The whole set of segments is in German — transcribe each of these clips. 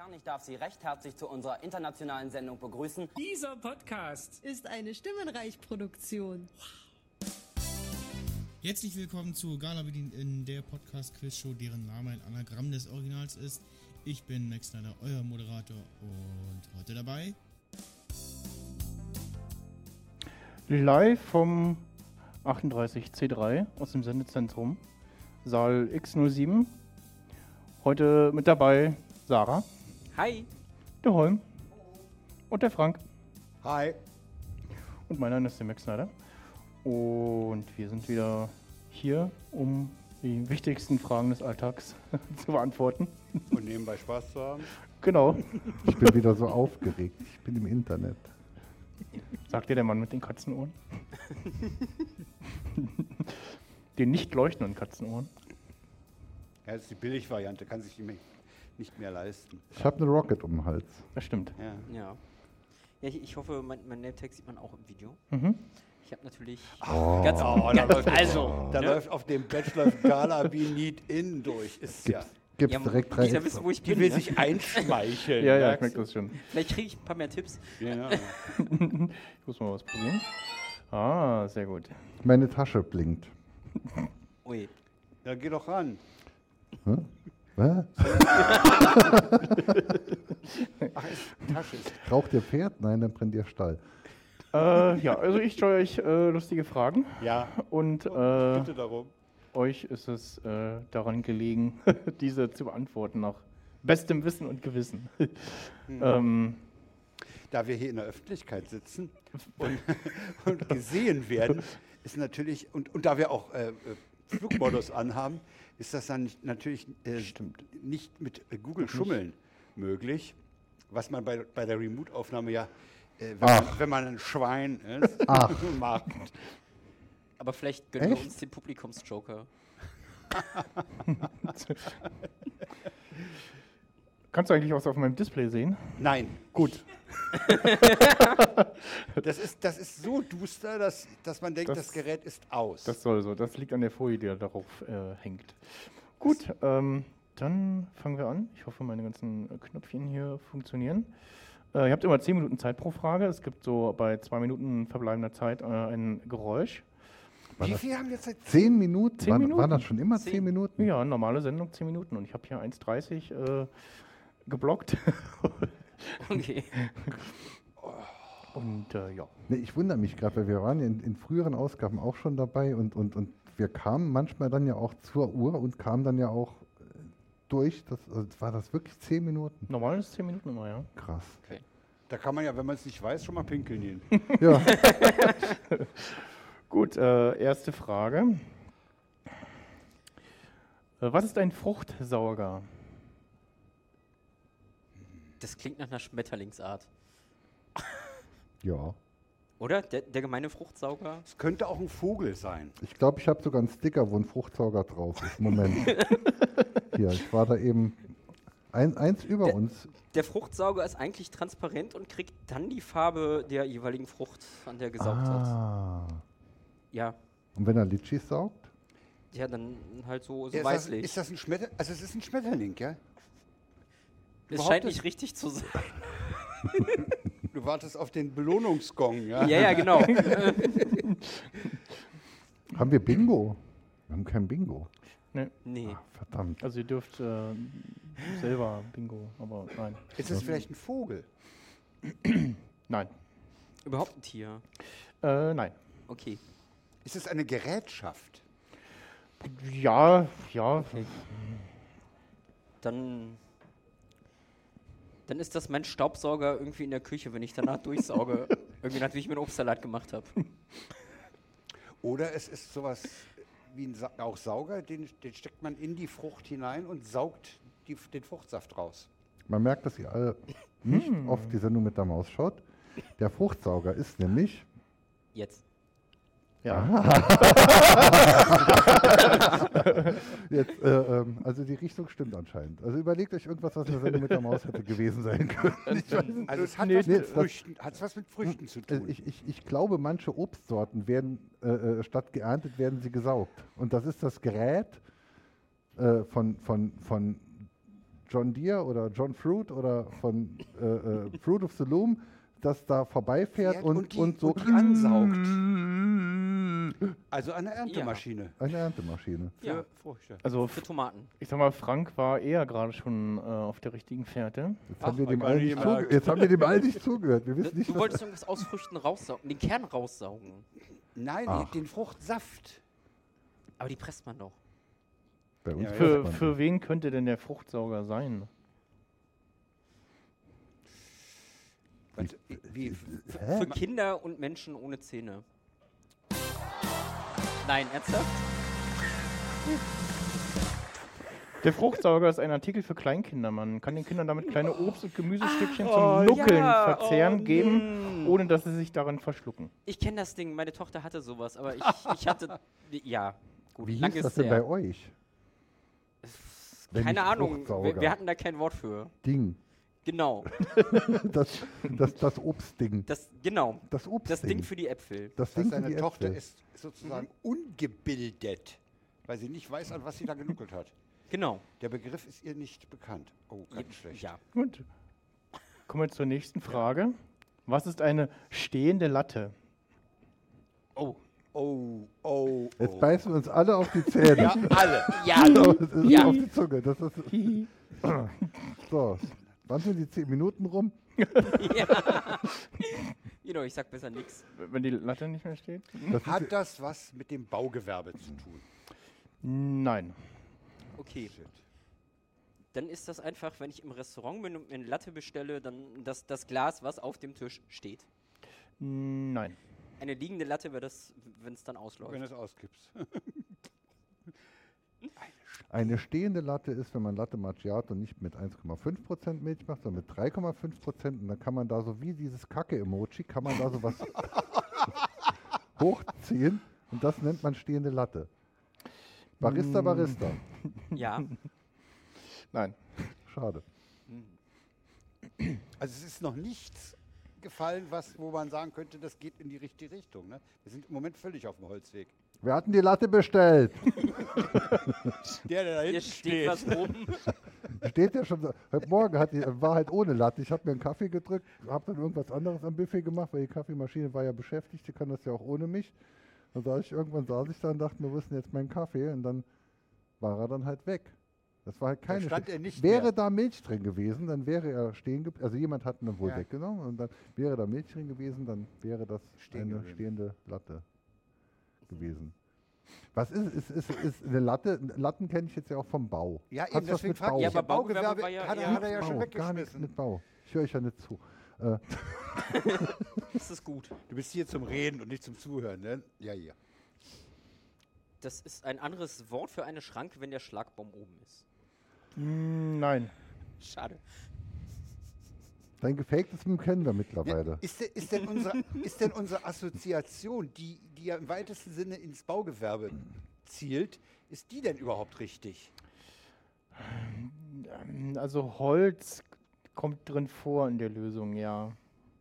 Herren, ich darf Sie recht herzlich zu unserer internationalen Sendung begrüßen. Dieser Podcast ist eine Stimmenreich-Produktion. Herzlich willkommen zu Gala Bedient in der Podcast-Quiz-Show, deren Name ein Anagramm des Originals ist. Ich bin Max Snyder, euer Moderator, und heute dabei live vom 38C3 aus dem Sendezentrum, Saal X07. Heute mit dabei Sarah. Hi. Der Holm. Und der Frank. Hi. Und mein Name ist der Max Snyder. Und wir sind wieder hier, um die wichtigsten Fragen des Alltags zu beantworten. Und nebenbei Spaß zu haben. Genau. Ich bin wieder so aufgeregt. Ich bin im Internet. Sagt dir der Mann mit den Katzenohren? Den nicht leuchtenden Katzenohren. Ja, das ist die Billigvariante, kann sich nicht mehr leisten. Ich habe eine Rocket um den Hals. Das stimmt. Ja, ich hoffe, mein Name-Tag sieht man auch im Video. Mhm. Ich habe natürlich Da läuft auf dem Bachelor Gala Be Need In durch. Ist Gibt's direkt drei. Ich ja wissen, wo ich die bin. will Ne? sich einschmeicheln. Ja, ich merke das schon. Vielleicht kriege ich ein paar mehr Tipps. Ja. Ich muss mal was probieren. Ah, sehr gut. Meine Tasche blinkt. Ui. Ja, geh doch ran. Hä? Was? Tasche ist. Raucht ihr Pferd? Nein, dann brennt ihr Stall. Ja, also ich stelle euch lustige Fragen. Ja, Und bitte darum. euch ist es daran gelegen, diese zu beantworten nach bestem Wissen und Gewissen. Da wir hier in der Öffentlichkeit sitzen und gesehen werden, ist natürlich, und da wir auch Flugmodus anhaben, ist das dann natürlich nicht mit Google schummeln möglich, was man bei der Remote-Aufnahme ja, wenn man ein Schwein ist, macht. Aber vielleicht gönnen wir uns den Publikumsjoker. Kannst du eigentlich was auf meinem Display sehen? Nein. Gut. Das ist so duster, dass man denkt, das Gerät ist aus. Das soll so. Das liegt an der Folie, die da darauf hängt. Gut, dann fangen wir an. Ich hoffe, meine ganzen Knöpfchen hier funktionieren. Ihr habt immer 10 Minuten Zeit pro Frage. Es gibt so bei 2 Minuten verbleibender Zeit ein Geräusch. Wie viel haben wir jetzt seit 10 Minuten? 10 Minuten? War das schon immer 10 Minuten? Ja, normale Sendung 10 Minuten. Und ich habe hier 1,30 geblockt. Okay. Und ja. Nee, ich wundere mich gerade, weil wir waren in früheren Ausgaben auch schon dabei und wir kamen manchmal dann ja auch zur Uhr und kamen dann ja auch durch. War das wirklich 10 Minuten? Normal ist 10 Minuten immer, ja. Krass. Okay. Da kann man ja, wenn man es nicht weiß, schon mal pinkeln gehen. Ja. Gut, erste Frage. Was ist ein Fruchtsauger? Das klingt nach einer Schmetterlingsart. Ja. Oder? Der gemeine Fruchtsauger? Es könnte auch ein Vogel sein. Ich glaube, ich habe sogar einen Sticker, wo ein Fruchtsauger drauf ist. Moment. Hier, ich war da eben eins über uns. Der Fruchtsauger ist eigentlich transparent und kriegt dann die Farbe der jeweiligen Frucht, an der gesaugt wird. Ja. Und wenn er Litschis saugt? Ja, dann halt so Ja, weißlich. ist das ein Schmetterling? Also es ist ein Schmetterling, ja? Es scheint nicht richtig zu sein. Du wartest auf den Belohnungsgong, ja? Ja, genau. Haben wir Bingo? Wir haben kein Bingo. Nee. Verdammt. Also ihr dürft selber Bingo, aber nein. Ist es vielleicht ein Vogel? Nein. Überhaupt ein Tier. Nein. Okay. Ist es eine Gerätschaft? Ja. Okay. Dann ist das mein Staubsauger irgendwie in der Küche, wenn ich danach durchsauge. Irgendwie nachdem ich mir einen Obstsalat gemacht habe. Oder es ist sowas wie ein auch Sauger, den steckt man in die Frucht hinein und saugt den Fruchtsaft raus. Man merkt, dass ihr alle nicht oft die Sendung mit der Maus schaut. Der Fruchtsauger ist nämlich... Jetzt. Ja. Jetzt, also die Richtung stimmt anscheinend. Also überlegt euch irgendwas, was in der Sendung mit der Maus hätte gewesen sein können. Ich weiß nicht. Also es hat was mit Früchten zu tun. Ich glaube, manche Obstsorten werden, statt geerntet, werden sie gesaugt. Und das ist das Gerät von John Deere oder John Fruit oder von Fruit of the Loom, das da vorbeifährt und so die ansaugt. Also eine Erntemaschine. eine Erntemaschine. Für Ja. Früchte. Also, Für Tomaten. ich sag mal, Frank war eher gerade schon auf der richtigen Fährte. Jetzt haben wir hab dem ich all gar nicht nicht gemerkt. jetzt haben wir dem all nicht zugehört. Wir wissen nicht, Du was wolltest irgendwas aus Früchten raussaugen, den Kern raussaugen. Nein, Ach. den Fruchtsaft. Aber die presst man doch. bei uns Ja, hört man. Für wen könnte denn der Fruchtsauger sein? Und wie, Für Kinder und Menschen ohne Zähne. Nein, ernsthaft? Der Fruchtsauger ist ein Artikel für Kleinkinder. Man kann den Kindern damit kleine Obst- und Gemüsestückchen zum Nuckeln ja, verzehren geben, ohne dass sie sich darin verschlucken. Ich kenne das Ding, meine Tochter hatte sowas, aber ich hatte. Ja, gut, Wie lang hieß das ist denn bei her. euch? Wenn Keine nicht Ahnung, Fruchtsauger. wir hatten da kein Wort für. Ding. Genau, Das Obstding. genau. Das Obstding. Das Ding für die Äpfel. Das dass Ding für seine die Tochter Äpfel. ist sozusagen ungebildet, weil sie nicht weiß, an was sie da genuckelt hat. Genau. Der Begriff ist ihr nicht bekannt. Oh, ganz schlecht. Ja. Gut. Kommen wir zur nächsten Frage. Was ist eine stehende Latte? Oh. Oh, oh, Jetzt oh. beißen wir uns alle auf die Zähne. Ja, alle. Ja, Das ist Ja. auf die Zunge. Das ist so. Wann sind die 10 Minuten rum? genau, ich sag besser nichts. Wenn die Latte nicht mehr steht? Das ist, Hat das was mit dem Baugewerbe zu tun? Nein. Okay, Shit. dann ist das einfach, wenn ich im Restaurant bin und mir eine Latte bestelle, dann das Glas, was auf dem Tisch steht. Nein. Eine liegende Latte wäre das, wenn es dann ausläuft. Wenn du es ausgibst. eine stehende Latte ist, wenn man Latte Macchiato nicht mit 1,5% Milch macht, sondern mit 3,5%. Und dann kann man da so wie dieses Kacke-Emoji, kann man da so was hochziehen. Und das nennt man stehende Latte. Barista, Barista. Ja, Nein. Schade. Also es ist noch nichts gefallen, wo man sagen könnte, das geht in die richtige Richtung. Ne? Wir sind im Moment völlig auf dem Holzweg. Wer hat denn die Latte bestellt? Der da hier hinten steht was oben. Steht ja schon. Heute Morgen war halt ohne Latte. Ich habe mir einen Kaffee gedrückt, habe dann irgendwas anderes am Buffet gemacht, weil die Kaffeemaschine war ja beschäftigt. Die kann das ja auch ohne mich. Dann saß ich da und dachte mir, wo ist denn jetzt mein Kaffee? Und dann war er dann halt weg. Das war halt keine. stand er nicht wäre mehr. da Milch drin gewesen, dann wäre er stehen geblieben. Also jemand hat ihn dann wohl Ja. weggenommen und dann wäre da Milch drin gewesen, dann wäre das Stehen eine geblieben. stehende Latte gewesen. Was ist eine Latte? Latten kenne ich jetzt ja auch vom Bau. Ja, Hat's eben, was deswegen mit frage Bau? ich. Ja, aber Baugewerbe Baugewerbe war ja hat eher- er ja schon Bau, gar nichts weggeschmissen. mit Bau. Ich höre euch ja nicht zu. Das ist gut. Du bist hier zum Reden und nicht zum Zuhören, ne? Ja, ja. Das ist ein anderes Wort für eine Schranke, wenn der Schlagbaum oben ist. Nein. Schade. Dein gefaktes Meme kennen wir mittlerweile. Ist denn unsere Assoziation, die ja im weitesten Sinne ins Baugewerbe zielt, ist die denn überhaupt richtig? Also Holz kommt drin vor in der Lösung, ja.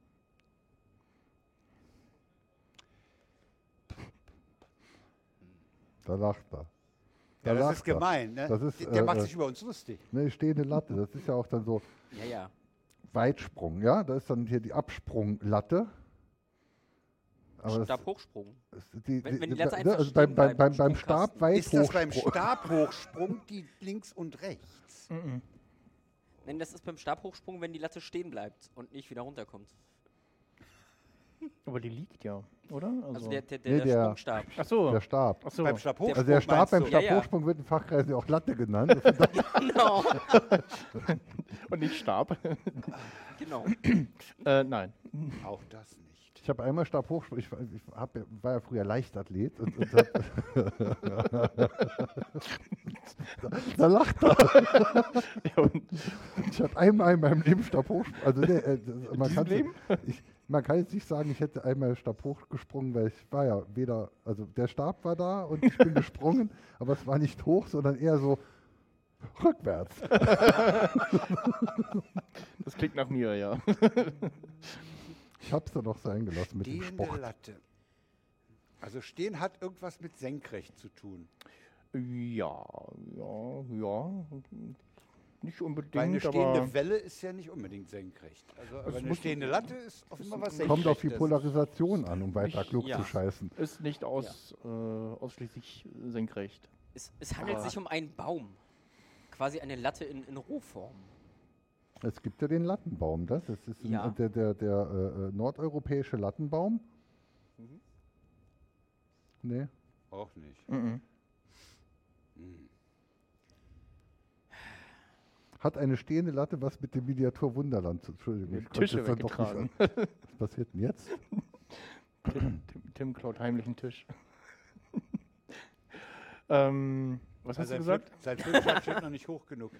Da lacht er. Ja, das lacht ist er. gemein, ne? Das ist, Der macht sich über uns lustig. Ne, stehende Latte, das ist ja auch dann so Ja, ja. Weitsprung, ja? Da ist dann hier die Absprunglatte. Aber das- Stabhochsprung. wenn die Latte einfach also stehen bleibt beim im Sprungkasten. Stab weit Ist das beim Hochsprung. Stabhochsprung die links und rechts? Nein, das ist beim Stabhochsprung, wenn die Latte stehen bleibt und nicht wieder runterkommt. Aber die liegt ja, oder? Also Nee, der der- Sprungstab. Ach so. Der Stab. Ach so. Beim Stabhochsprung Also der Stab beim meinst du? Ja, ja. Stabhochsprung wird in Fachkreisen ja auch Latte genannt. Das ist Genau. Und nicht Stab. Genau. Nein. Auch das nicht. Ich habe einmal Stabhochsprung, war ja früher Leichtathlet und da lacht er. Ja, und Ich habe einmal in meinem Leben Stabhochsprung, also man, diesem kann Leben? man kann jetzt nicht sagen, ich hätte einmal Stabhoch gesprungen, weil ich war ja weder, also der Stab war da und ich bin gesprungen, aber es war nicht hoch, sondern eher so rückwärts. das klingt nach mir, ja. Ich habe es dann noch sein gelassen mit dem Stehende Sport. Latte. Also stehen hat irgendwas mit senkrecht zu tun. Ja. Nicht unbedingt, Weil eine stehende aber Welle ist ja nicht unbedingt senkrecht. Also, aber eine stehende Latte ist offenbar was Kommt auf die Senkrechtes. Polarisation an, um weiter klug Ja. zu scheißen. ist nicht ausschließlich senkrecht. Es handelt sich um einen Baum. Quasi eine Latte in Rohform. Es gibt ja den Lattenbaum, das ist Ja. der nordeuropäische Lattenbaum. Nee. Auch nicht. Mhm. Hat eine stehende Latte was mit dem Miniatur Wunderland zu tun? Entschuldigung, Die ich konnte Tische es dann doch nicht weggetragen. an- Was passiert denn jetzt? Tim klaut heimlich einen Tisch. Was hast du gesagt? Sein Flipchart steht noch nicht hoch genug.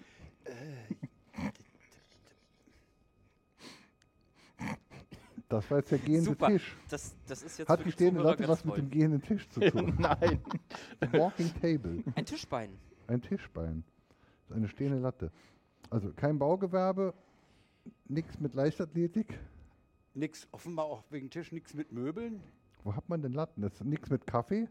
Das war jetzt der gehende Super. Tisch. Das ist jetzt Hat für die die stehende Zuhörer Latte ganz was mit toll. dem gehenden Tisch zu tun? Nein. Walking Table. Ein Tischbein. Ein Tischbein. Das ist eine stehende Latte. Also kein Baugewerbe, nichts mit Leichtathletik. Nix, offenbar auch wegen Tisch, nichts mit Möbeln. Wo hat man denn Latten? Das ist nichts mit Kaffee.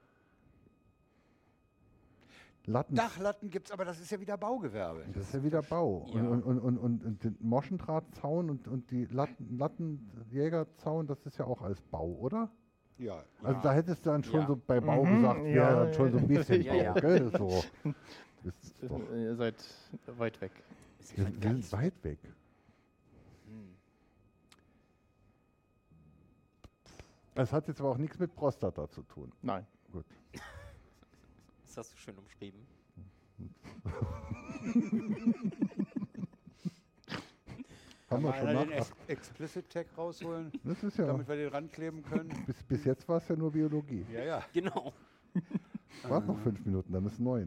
Latten. Dachlatten gibt es, aber das ist ja wieder Baugewerbe. Das ist ja wieder Bau. Ja. Und den Moschendrahtzaun und die Lattenjägerzaun, das ist ja auch als Bau, oder? Ja. Also da hättest du dann schon Ja. so bei Bau Mhm, gesagt, ja, wäre dann schon so ein bisschen ja, Bau, ja. gell? So. Ist doch, Ihr seid weit weg. wir sind weit weg. Das hat jetzt aber auch nichts mit Prostata zu tun. Nein. Gut. Das hast du schön umschrieben. Haben wir Kann schon einer den nach. Explicit Tag rausholen, Das ist ja, damit wir den rankleben können? bis jetzt war es ja nur Biologie. Ja, ja. Genau. Warte noch 5 Minuten, dann ist 9.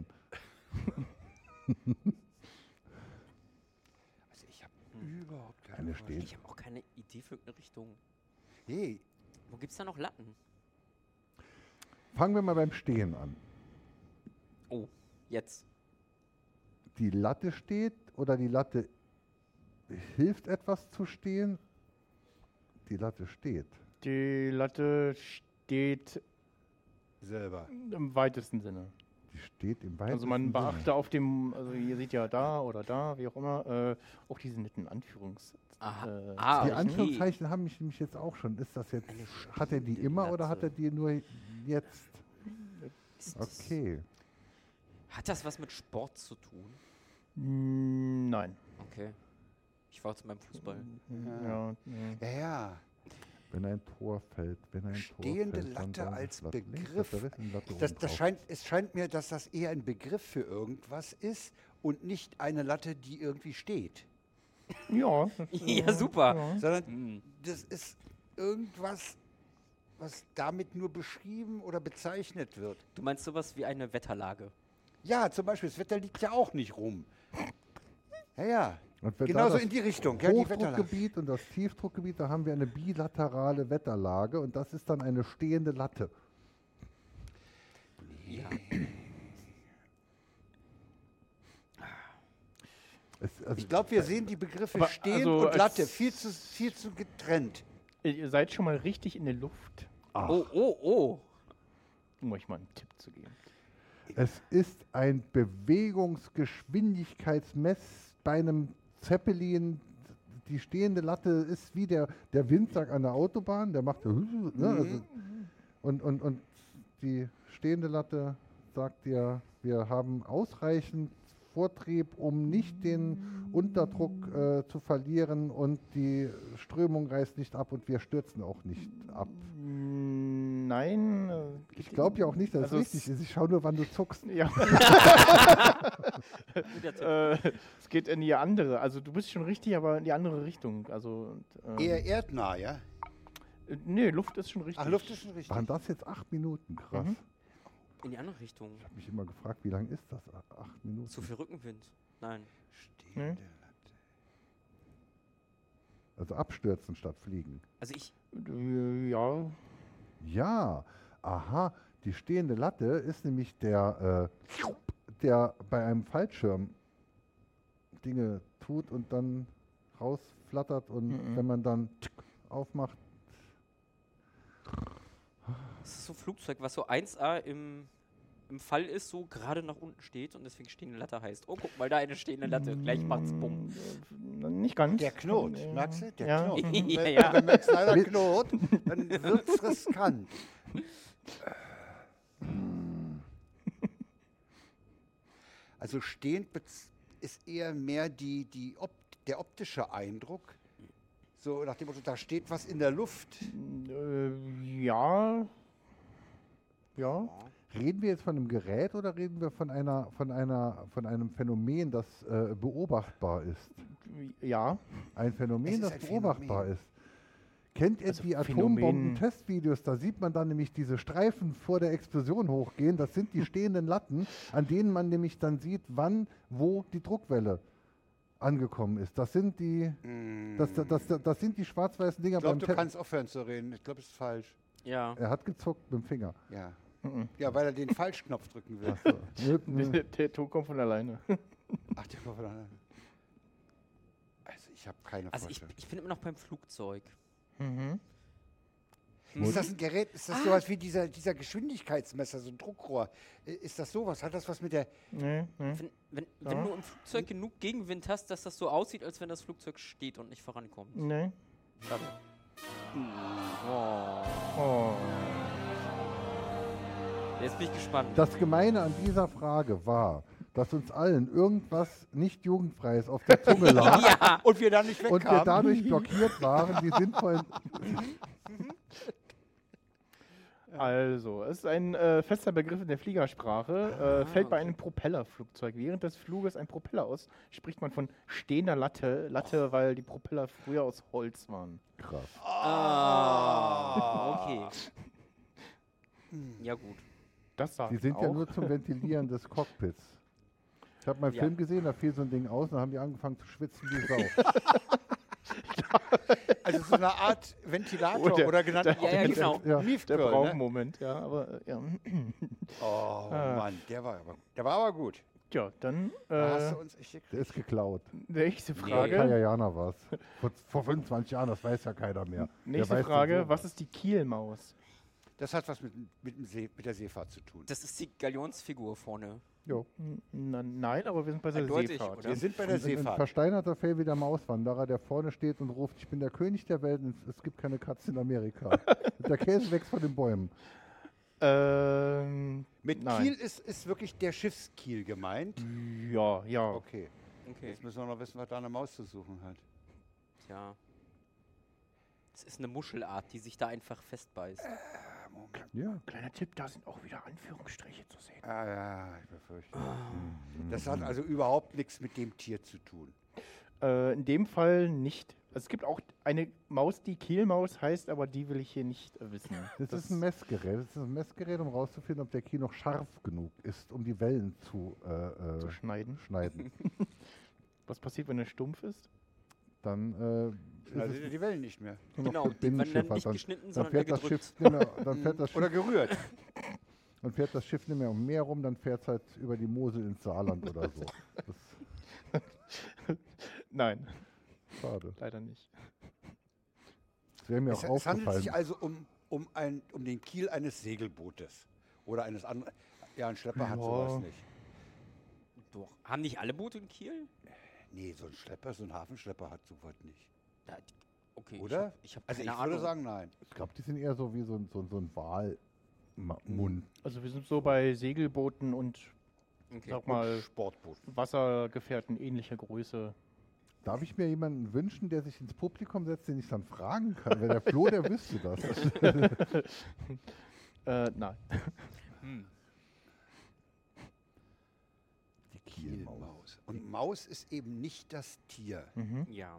Also ich habe überhaupt keine Eine Vorstellung. Ich habe auch keine Idee für eine Richtung. Nee, Wo gibt's da noch Latten? Fangen wir mal beim Stehen an. Oh, jetzt. Die Latte steht oder die Latte hilft etwas zu stehen? Die Latte steht. Die Latte steht selber. im weitesten Sinne. Die steht im weitesten Also man Sinne. beachte auf dem, also ihr seht ja da oder da, wie auch immer, auch diese netten Anführungszeichen. Aha. Die okay. Anführungszeichen haben mich nämlich jetzt auch schon. Ist das jetzt, hat er die immer oder hat er die nur jetzt? Ist das- Okay. Hat das was mit Sport zu tun? Nein. Okay. Ich war jetzt beim Fußball. Ja. Ja, ja. Wenn ein Tor fällt, wenn ein Tor Stehende fällt, dann Latte dann als Latte links, Begriff. Latte rechts und Latte oben Das drauf. es scheint mir, dass das eher ein Begriff für irgendwas ist und nicht eine Latte, die irgendwie steht. Ja. Ja, super. Sondern Hm. das ist irgendwas, was damit nur beschrieben oder bezeichnet wird. Du meinst sowas wie eine Wetterlage? Ja, zum Beispiel, das Wetter liegt ja auch nicht rum. Ja, ja. Und wenn da Genauso das in die Richtung. Ja, die Wetterlage. Hochdruckgebiet und das Tiefdruckgebiet, da haben wir eine bilaterale Wetterlage und das ist dann eine stehende Latte. Ja. Also Ich glaube, wir sehen die Begriffe Aber stehen also und als- Latte viel zu getrennt. Ihr seid schon mal richtig in der Luft, Oh. um euch mal einen Tipp zu geben. es ist ein Bewegungsgeschwindigkeitsmess bei einem Zeppelin. Die stehende Latte ist wie der Windsack an der Autobahn, der macht ne, also, und die stehende Latte sagt dir, wir haben ausreichend Vortrieb, um nicht den Unterdruck zu verlieren und die Strömung reißt nicht ab und wir stürzen auch nicht ab. Nein. Ich glaube ja auch nicht, dass Also es richtig ist. Ich schaue nur, wann du zuckst. Ja. Guter Tipp. Es geht in die andere. Also du bist schon richtig, aber in die andere Richtung. Also Eher erdnah, ja? nee, Luft ist schon richtig. Ach, Luft ist schon richtig. Waren das jetzt 8 Minuten? Krass. Mhm. In die andere Richtung. Ich habe mich immer gefragt, wie lang ist das? 8 Minuten. Zu viel Rückenwind. Nein. Stehende Hm? Latte. Also abstürzen statt fliegen. Also ich. Ja. Ja, aha. Die stehende Latte ist nämlich der bei einem Fallschirm Dinge tut und dann rausflattert und wenn man dann aufmacht. Das ist so ein Flugzeug, was so 1A im im Fall ist, so gerade nach unten steht und deswegen stehende Latte heißt. Oh, guck mal, da eine stehende Latte. Gleich macht's bumm. Nicht ganz. Der Knot, merkst du? Der Ja. Knot. Ja, ja. Wenn Max Snyder knurrt, dann wird's riskant. Also stehend ist eher mehr der optische Eindruck. So nach dem Motto, da steht was in der Luft. Ja. Ja. Reden wir jetzt von einem Gerät oder reden wir von einem Phänomen, das beobachtbar ist? Ja. Ein Phänomen, Es ist das ein beobachtbar Phänomen. ist. Kennt ihr Also die Phänomen- Atombomben-Testvideos? Da sieht man dann nämlich diese Streifen vor der Explosion hochgehen. Das sind die stehenden Latten, an denen man nämlich dann sieht, wann, wo die Druckwelle angekommen ist. Das sind die, das sind die schwarz-weißen Dinger Ich glaube, beim du Test. kannst aufhören zu reden. Ich glaube, es ist falsch. Ja. Er hat gezuckt mit dem Finger. Ja. Ja, weil er den Falschknopf drücken will. Der Ton kommt von alleine. Ach, der kommt von alleine. Also, ich habe keine Also ich Vorstellung. bin immer noch beim Flugzeug. Ist das ein Gerät? Ist das sowas wie dieser Geschwindigkeitsmesser, so ein Druckrohr? Ist das sowas? Hat das was mit der... Nee. Wenn du im Flugzeug genug Gegenwind hast, dass das so aussieht, als wenn das Flugzeug steht und nicht vorankommt. Nee. Schade. Oh. Jetzt bin ich gespannt. Das Gemeine an dieser Frage war, dass uns allen irgendwas nicht Jugendfreies auf der Zunge lag Ja! Und wir da nicht und wir wegkamen? dadurch blockiert waren, die sinnvollen... Also, es ist ein fester Begriff in der Fliegersprache. Fällt bei einem Propellerflugzeug. Während des Fluges ein Propeller aus, spricht man von stehender Latte. Latte, weil die Propeller früher aus Holz waren. Krass. Okay. Ja, gut. Das sagt Die sind auch. ja nur zum Ventilieren des Cockpits. Ich habe mal einen Ja. Film gesehen, da fiel so ein Ding aus und dann haben die angefangen zu schwitzen wie Sau. Also so eine Art Ventilator Oh, der- oder genannt Ja, ja, genau. Ja. Der Miefgirl, braucht einen ne? Moment, ja, aber ja. Oh Mann, der war aber gut. Ja, dann Da hast du uns echt Der gekriegt. ist geklaut. nächste Kaya Frage. Jana war es. Vor 25 Jahren, das weiß ja keiner mehr. Nächste Wer weiß Frage, denn was ist die Kielmaus? Das hat was mit der Seefahrt zu tun. Das ist die Galionsfigur vorne. Jo. Nein, aber wir sind bei der Eindeutig, Seefahrt. oder? Wir sind bei der Ein Seefahrt. versteinerter Fell wie der Mauswanderer, der vorne steht und ruft, ich bin der König der Welt und es gibt keine Katze in Amerika. Der Käse wächst von den Bäumen. Mit nein. Kiel ist wirklich der Schiffskiel gemeint. Ja. Okay. Okay. Jetzt müssen wir noch wissen, was da eine Maus zu suchen hat. Tja. Es ist eine Muschelart, die sich da einfach festbeißt. Ja. Kleiner Tipp, da sind auch wieder Anführungsstriche zu sehen. Ah ja, ich befürchte. Das hat also überhaupt nichts mit dem Tier zu tun. In dem Fall nicht. Es gibt auch eine Maus, die Kielmaus heißt, aber die will ich hier nicht wissen. Das ist ein Messgerät. Das ist ein Messgerät, um rauszufinden, ob der Kiel noch scharf genug ist, um die Wellen zu zu schneiden. schneiden. Was passiert, wenn er stumpf ist? Dann Also ist es die Wellen nicht mehr. nur noch Genau, für die werden dann Binnenschifffahrt. nicht Dann- geschnitten, dann sondern fährt eher das gedrückt. Schiff nicht mehr, dann fährt das Oder Schiff, gerührt. dann fährt das Schiff nicht mehr um Meer rum, dann fährt es halt über die Mosel ins Saarland oder so. Das Nein, ist schade. leider nicht. Das wäre mir auch Es handelt aufgefallen. sich also um den Kiel eines Segelbootes. Oder eines anderen. Ja, ein Schlepper hat Ja. sowas nicht. Doch. Haben nicht alle Boote in Kiel? Nee, so ein Schlepper, so ein Hafenschlepper hat sowas nicht. Ja, okay. Oder? Ich hab Also keine ich Ahnung. würde sagen, nein. Ich glaube, die sind eher so wie so ein Walmund. Also wir sind so bei Segelbooten und Okay. sag mal Sportboot. Wassergefährten ähnlicher Größe. Darf ich mir jemanden wünschen, der sich ins Publikum setzt, den ich dann fragen kann? Wenn der Flo, der wüsste das. Nein. Die Kielmaus. Kielmaus. Und Maus ist eben nicht das Tier. Ja.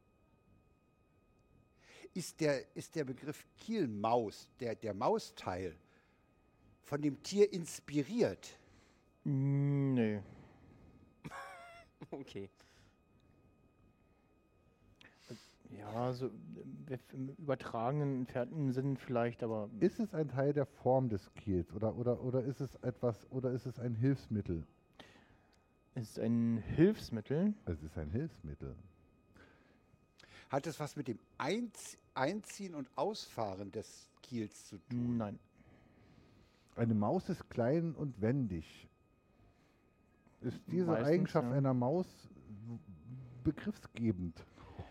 Ist der Begriff Kielmaus, der Mausteil, von dem Tier inspiriert? Nee. Okay. Ja, so im übertragenen, entfernten Sinn vielleicht, aber Ist es ein Teil der Form des Kiels oder ist es ein Hilfsmittel? es ist ein Hilfsmittel. Es ist ein Hilfsmittel. Hat es was mit dem Einziehen und Ausfahren des Kiels zu tun? Nein. Eine Maus ist klein und wendig. Ist diese Meistens, Eigenschaft ja. einer Maus begriffsgebend?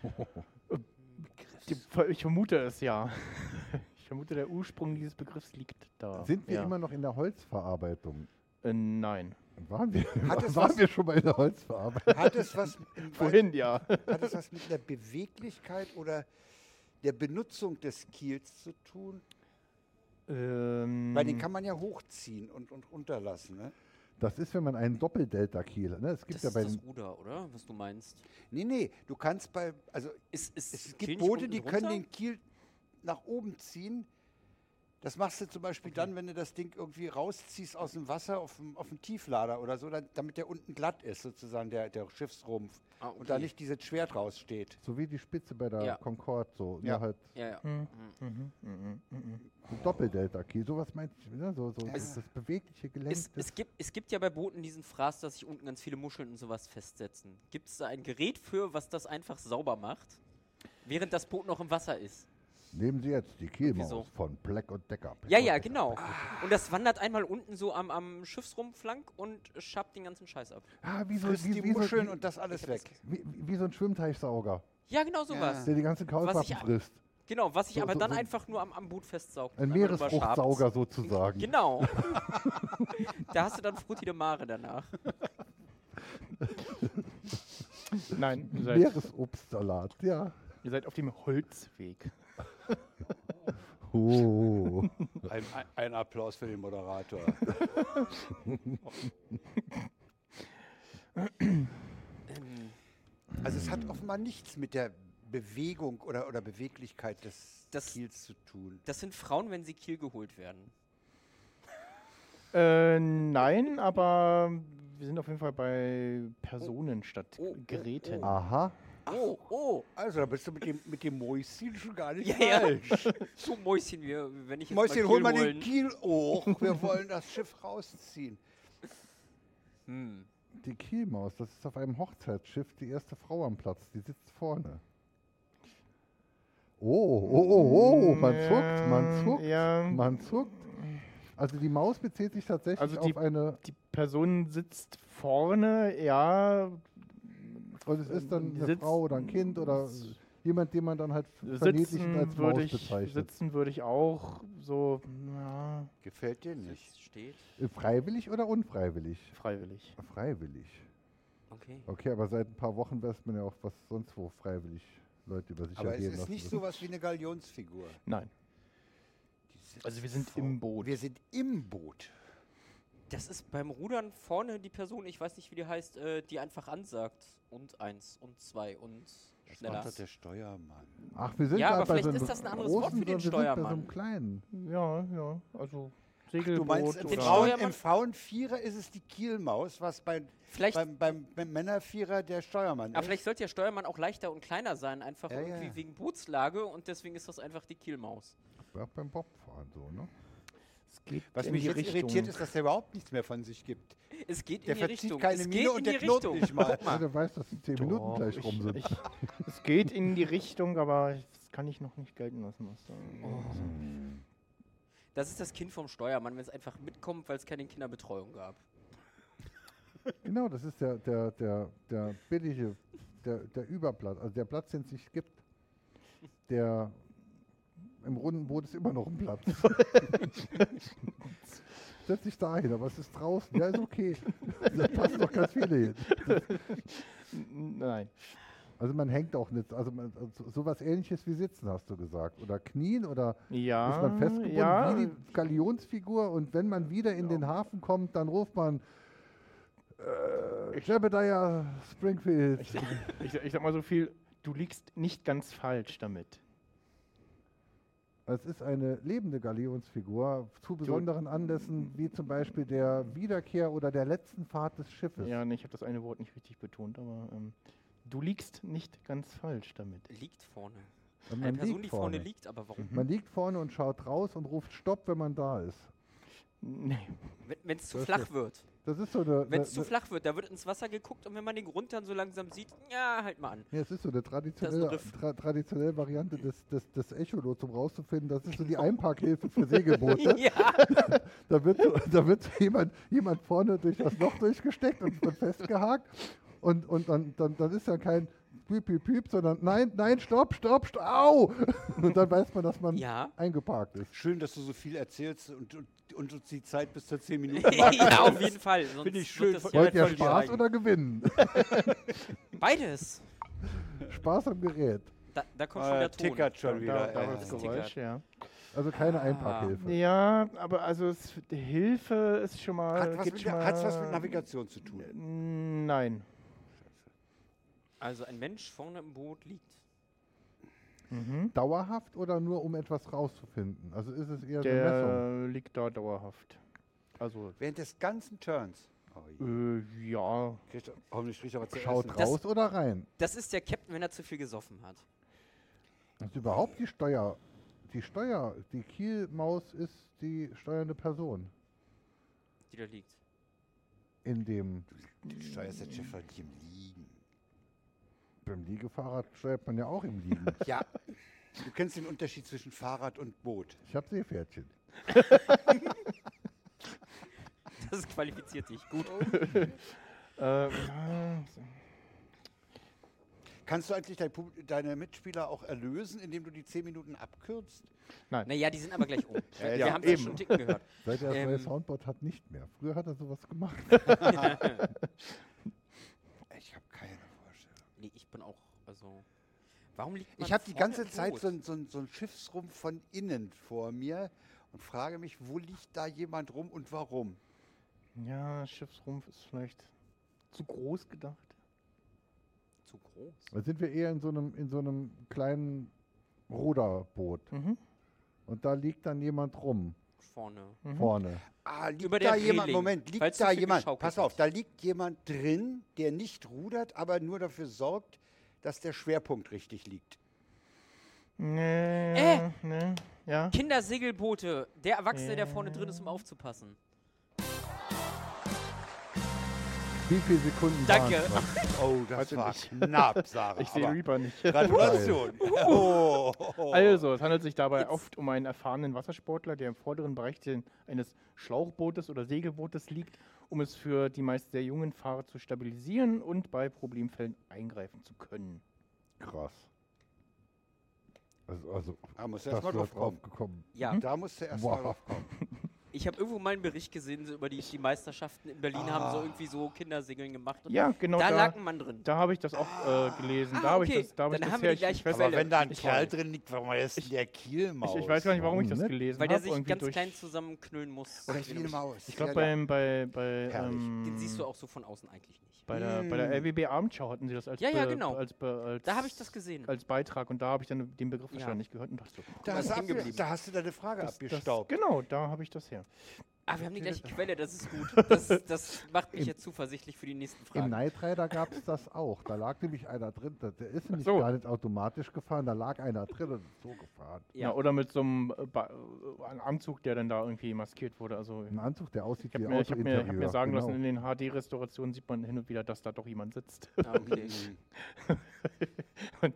Ich vermute es, ja. Ich vermute, der Ursprung dieses Begriffs liegt da. Sind wir ja. immer noch in der Holzverarbeitung? Nein. Waren wir, Hat es waren was- wir schon mal in der Holzverarbeitung? Hat es was Vorhin, ja. Hat es was mit der Beweglichkeit oder der Benutzung des Kiels zu tun? Weil den kann man ja hochziehen und runterlassen. Ne? Das ist, wenn man einen Doppeldelta-Kiel. Ne? Es gibt Das ja ist bei das den, Ruder, oder? Was du meinst. Nee, du kannst also Ist es Kiel gibt nicht Boote, unten die können drunter? den Kiel nach oben ziehen. Das machst du zum Beispiel dann, wenn du das Ding irgendwie rausziehst aus dem Wasser auf dem Tieflader oder so, damit der unten glatt ist, sozusagen der Schiffsrumpf. Ah, okay. Und da nicht dieses Schwert raussteht. so wie die Spitze bei der Ja. Concorde, so. Ja. Nur halt Ja, ja. ein Doppeldelta-Kiel. Sowas meinte ich, ne? So das bewegliche Gelenk. Es gibt ja bei Booten diesen Fraß, dass sich unten ganz viele Muscheln und sowas festsetzen. Gibt es da ein Gerät für, was das einfach sauber macht, während das Boot noch im Wasser ist? Nehmen Sie jetzt die Kielmaus Wieso? von Black & Decker. Black Ja, & ja, Decker. genau. Und das wandert einmal unten so am Schiffsrumpf lang und schabt den ganzen Scheiß ab. Ah, Frisst die Muscheln und das alles weg. wie so ein Schwimmteichsauger, Ja, genau sowas. der die ganzen Kaulquappen ich- frisst. Genau, was sich So- aber so- dann so- einfach nur am Boot festsaugt. Ein wenn man drüber Meeresfruchtsauger schabt. sozusagen. Genau. Da hast du dann Frutti de Mare danach. Nein, Meeresobstsalat, ja. ihr seid auf dem Holzweg. Oh. Ein Applaus für den Moderator. Also es hat offenbar nichts mit der Bewegung oder Beweglichkeit des Das- Kiels zu tun. Das sind Frauen, wenn sie Kiel geholt werden. Nein, aber wir sind auf jeden Fall bei Personen statt Oh, oh, Geräten. Aha. Oh, Also da bist du mit dem Mäuschen schon gar nicht ja, ja. falsch. So Mäuschen, wenn ich jetzt Mäuschen, mal hol Kiel mal den holen. Kiel hoch. Wir wollen das Schiff rausziehen. Hm. Die Kielmaus, das ist auf einem Hochzeitsschiff die erste Frau am Platz. Die sitzt vorne. Oh, man zuckt, man zuckt, Ja, man zuckt. Also die Maus bezieht sich tatsächlich Also die- auf eine, die Person sitzt vorne, ja. und es ist dann eine Sitz- Frau oder ein Kind oder jemand, den man dann halt verniedlichend als Maus bezeichnet. Sitzen würde ich auch so, ja, Gefällt dir nicht? Sitzt, steht. Freiwillig oder unfreiwillig? freiwillig. Freiwillig. Okay. Okay, aber seit ein paar Wochen weiß man ja auch, was sonst wo freiwillig Leute über sich Aber es ergehen ist lassen. nicht würden. sowas wie eine Galionsfigur. Nein. Die sitzt Also wir sind im Boot. Wir sind im Boot. Das ist beim Rudern vorne die Person, ich weiß nicht, wie die heißt, die einfach ansagt. Und 1 und 2 und Das schneller. macht doch der Steuermann. Ach, wir sind Ja, gerade aber bei vielleicht so einem ist das ein anderes großen, Wort für den sondern wir sind bei so Steuermann. einem kleinen. Ja, also Segelboot Du meinst, oder... Steuermann- im Frauenvierer ist es die Kielmaus, was Vielleicht, beim Männervierer der Steuermann aber ist. vielleicht sollte der Steuermann auch leichter und kleiner sein, einfach Ja, irgendwie ja. wegen Bootslage und deswegen ist das einfach die Kielmaus. War auch beim Bobfahren so, ne? Es geht Was in mich die jetzt Richtung. irritiert ist, dass der überhaupt nichts mehr von sich gibt. Es geht Der in die verzieht Richtung. keine es Miene geht und in der die knurrt Richtung. nicht mal. Guck Ja, mal. der weiß, dass die 10 Minuten Doch, gleich rum sind. Es geht in die Richtung, aber das kann ich noch nicht gelten lassen. Was da Das ist das Kind vom Steuermann, wenn es einfach mitkommt, weil es keine Kinderbetreuung gab. Genau, das ist der billige, der Überplatz, also der Platz, den es nicht gibt. Der im runden Boot ist immer noch ein Platz. Setz dich da hin, aber es ist draußen. Ja, ist okay. Da passen doch ganz viele hin. Nein. Also man hängt auch nicht, also sowas ähnliches wie sitzen, hast du gesagt. Oder knien oder Ja, ist man festgebunden ja, wie die Galionsfigur und wenn man wieder in den Hafen kommt, dann ruft man Jebediah Springfield. ich sag mal so viel, du liegst nicht ganz falsch damit. Es ist eine lebende Galionsfigur zu besonderen Anlässen, wie zum Beispiel der Wiederkehr oder der letzten Fahrt des Schiffes. Ja, nee, ich habe das eine Wort nicht richtig betont, aber du liegst nicht ganz falsch damit. Liegt vorne. Und Eine man Person, liegt die vorne liegt, aber warum? Man liegt vorne und schaut raus und ruft Stopp, wenn man da ist. Nee. Wenn es zu Das flach ist- wird. Das ist so eine. Wenn es zu flach wird, da wird ins Wasser geguckt und wenn man den Grund dann so langsam sieht, ja, halt mal an. Ja, es ist so eine Das ist traditionelle, ein Riff. traditionelle Variante des Echolot, um rauszufinden. Das ist so die Einparkhilfe für Segelboote. Ja, Da wird so jemand vorne durch das Loch durchgesteckt und wird festgehakt. Und dann ist ja kein Piep, Piep, Piep, sondern nein, stopp, au! Und dann weiß man, dass man ja. eingeparkt ist. Schön, dass du so viel erzählst und uns die Zeit bis zur 10 Minuten Ja, auf jeden Fall. Sonst Finde ich wird schön das von- ja Wollt ihr voll Spaß eigen. oder gewinnen? beides. Spaß am Gerät. Da kommt schon der Ton. tickert schon wieder. Da ey. war das Geräusch, ja. Also keine Einparkhilfe. Ja, aber also die Hilfe ist schon mal. Hat's was mit Navigation zu tun? Nein. Also ein Mensch vorne im Boot liegt. Dauerhaft oder nur um etwas rauszufinden? Also ist es eher eine Messung? Der liegt da dauerhaft. Also, Während des ganzen Turns. Oh, je. ja. Hoffentlich kriegt er was zu Schaut essen. raus oder rein? Das ist der Captain, wenn er zu viel gesoffen hat. Das ist überhaupt die Steuer. Die Kielmaus ist die steuernde Person Die da liegt. in dem. Du steuerst das Schiff halt nicht im Liegen. Beim Liegefahrrad steuert man ja auch im Liegen. Ja. Du kennst den Unterschied zwischen Fahrrad und Boot. Ich habe Seepferdchen. Das qualifiziert dich. Gut. Ja, Kannst du eigentlich deine Mitspieler auch erlösen, indem du die 10 Minuten abkürzt? Naja, die sind aber gleich um. Wir ja, haben es ja eben. schon ticken gehört. Seit er das Ähm. neue Soundboard hat, nicht mehr. Früher hat er sowas gemacht. Ich habe keine Vorstellung. Nee, ich bin auch, also... Warum liegt man Ich habe die vorne ganze im Zeit Boot? so ein Schiffsrumpf von innen vor mir und frage mich, wo liegt da jemand rum und warum? ja, Schiffsrumpf ist vielleicht zu groß gedacht. Zu groß. Da sind wir eher in so einem kleinen Ruderboot. Und da liegt dann jemand rum, Vorne. vorne. Ah, liegt Über da der jemand, Reling, Moment, liegt falls zu da viel jemand, geschaukelt pass auf, hat. da liegt jemand drin, der nicht rudert, aber nur dafür sorgt, dass der Schwerpunkt richtig liegt. Nee, nee, ja. Kindersegelboote. Der Erwachsene, der vorne drin ist, um aufzupassen. Wie viele Sekunden Danke. waren's noch? Oh, das Weiß ich war nicht. knapp, Sarah. Ich sehe aber Reaper nicht. Gratulation. Oh. Also, es handelt sich dabei oft um einen erfahrenen Wassersportler, der im vorderen Bereich eines Schlauchbootes oder Segelbootes liegt, um es für die meist sehr jungen Fahrer zu stabilisieren und bei Problemfällen eingreifen zu können. Krass. Also Da musst du das erst mal wird drauf kommen. gekommen. Ja, Da musst du erst mal Wow. drauf kommen. ich habe irgendwo mal einen Bericht gesehen so über die Meisterschaften in Berlin, haben so irgendwie so Kindersegeln gemacht. Und Ja, genau. da lag ein Mann drin. Da habe ich das auch gelesen. Ah, Da habe okay. ich das, da habe ich Dann das haben wir her. die gleiche weiß, Aber Quelle. wenn da ein Ich Kerl weiß. drin liegt, warum ist denn der Kielmaus? ich weiß gar nicht, warum ich das Warum nicht? gelesen Weil der habe. sich irgendwie ganz durch- klein zusammenknüllen muss. Oder Kielmaus. Ich glaube, Ja, ja. bei Herrlich. Den siehst du auch so von außen eigentlich nicht. bei der LWB Abendschau hatten sie das als, Ja, ja, genau. als Da habe ich das gesehen. als Beitrag und da habe ich dann den Begriff Ja. wahrscheinlich gehört und dachte so, Da ist hast, hängen du, geblieben. da hast du deine Frage abgestaubt. genau, da habe ich das her. Ah, wir haben die gleiche Quelle, das ist gut. Das macht mich jetzt zuversichtlich für die nächsten Im Fragen. Knight Rider gab es das auch. Da lag nämlich einer drin. Der ist nämlich so. gar nicht automatisch gefahren. Da lag einer drin und ist so gefahren. Ja. Oder mit so einem einem Anzug, der dann da irgendwie maskiert wurde. Also Ein Anzug, der aussieht ich wie habe Autointerieur. mir sagen genau. lassen, in den HD-Restaurationen sieht man hin und wieder, dass da doch jemand sitzt. Ah, okay. Und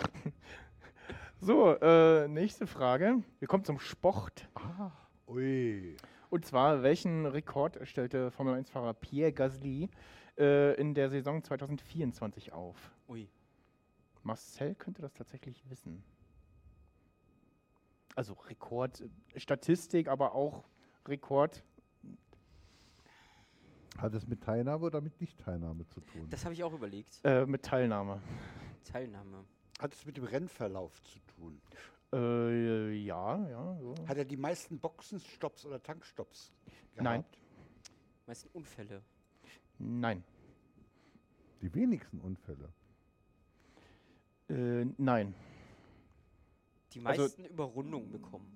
so, nächste Frage. Wir kommen zum Sport. Ui. Und zwar, welchen Rekord stellte Formel-1-Fahrer Pierre Gasly in der Saison 2024 auf? Ui. Marcel könnte das tatsächlich wissen. Also Rekord, Statistik, aber auch Rekord. Hat es mit Teilnahme oder mit Nicht-Teilnahme zu tun? Das habe ich auch überlegt. Mit Teilnahme. Teilnahme. Hat es mit dem Rennverlauf zu tun? Ja. So. Hat er die meisten Boxenstopps oder Tankstopps gehabt? Nein. Meisten Unfälle. Nein. Die wenigsten Unfälle. Nein. Die Also- meisten Überrundungen bekommen.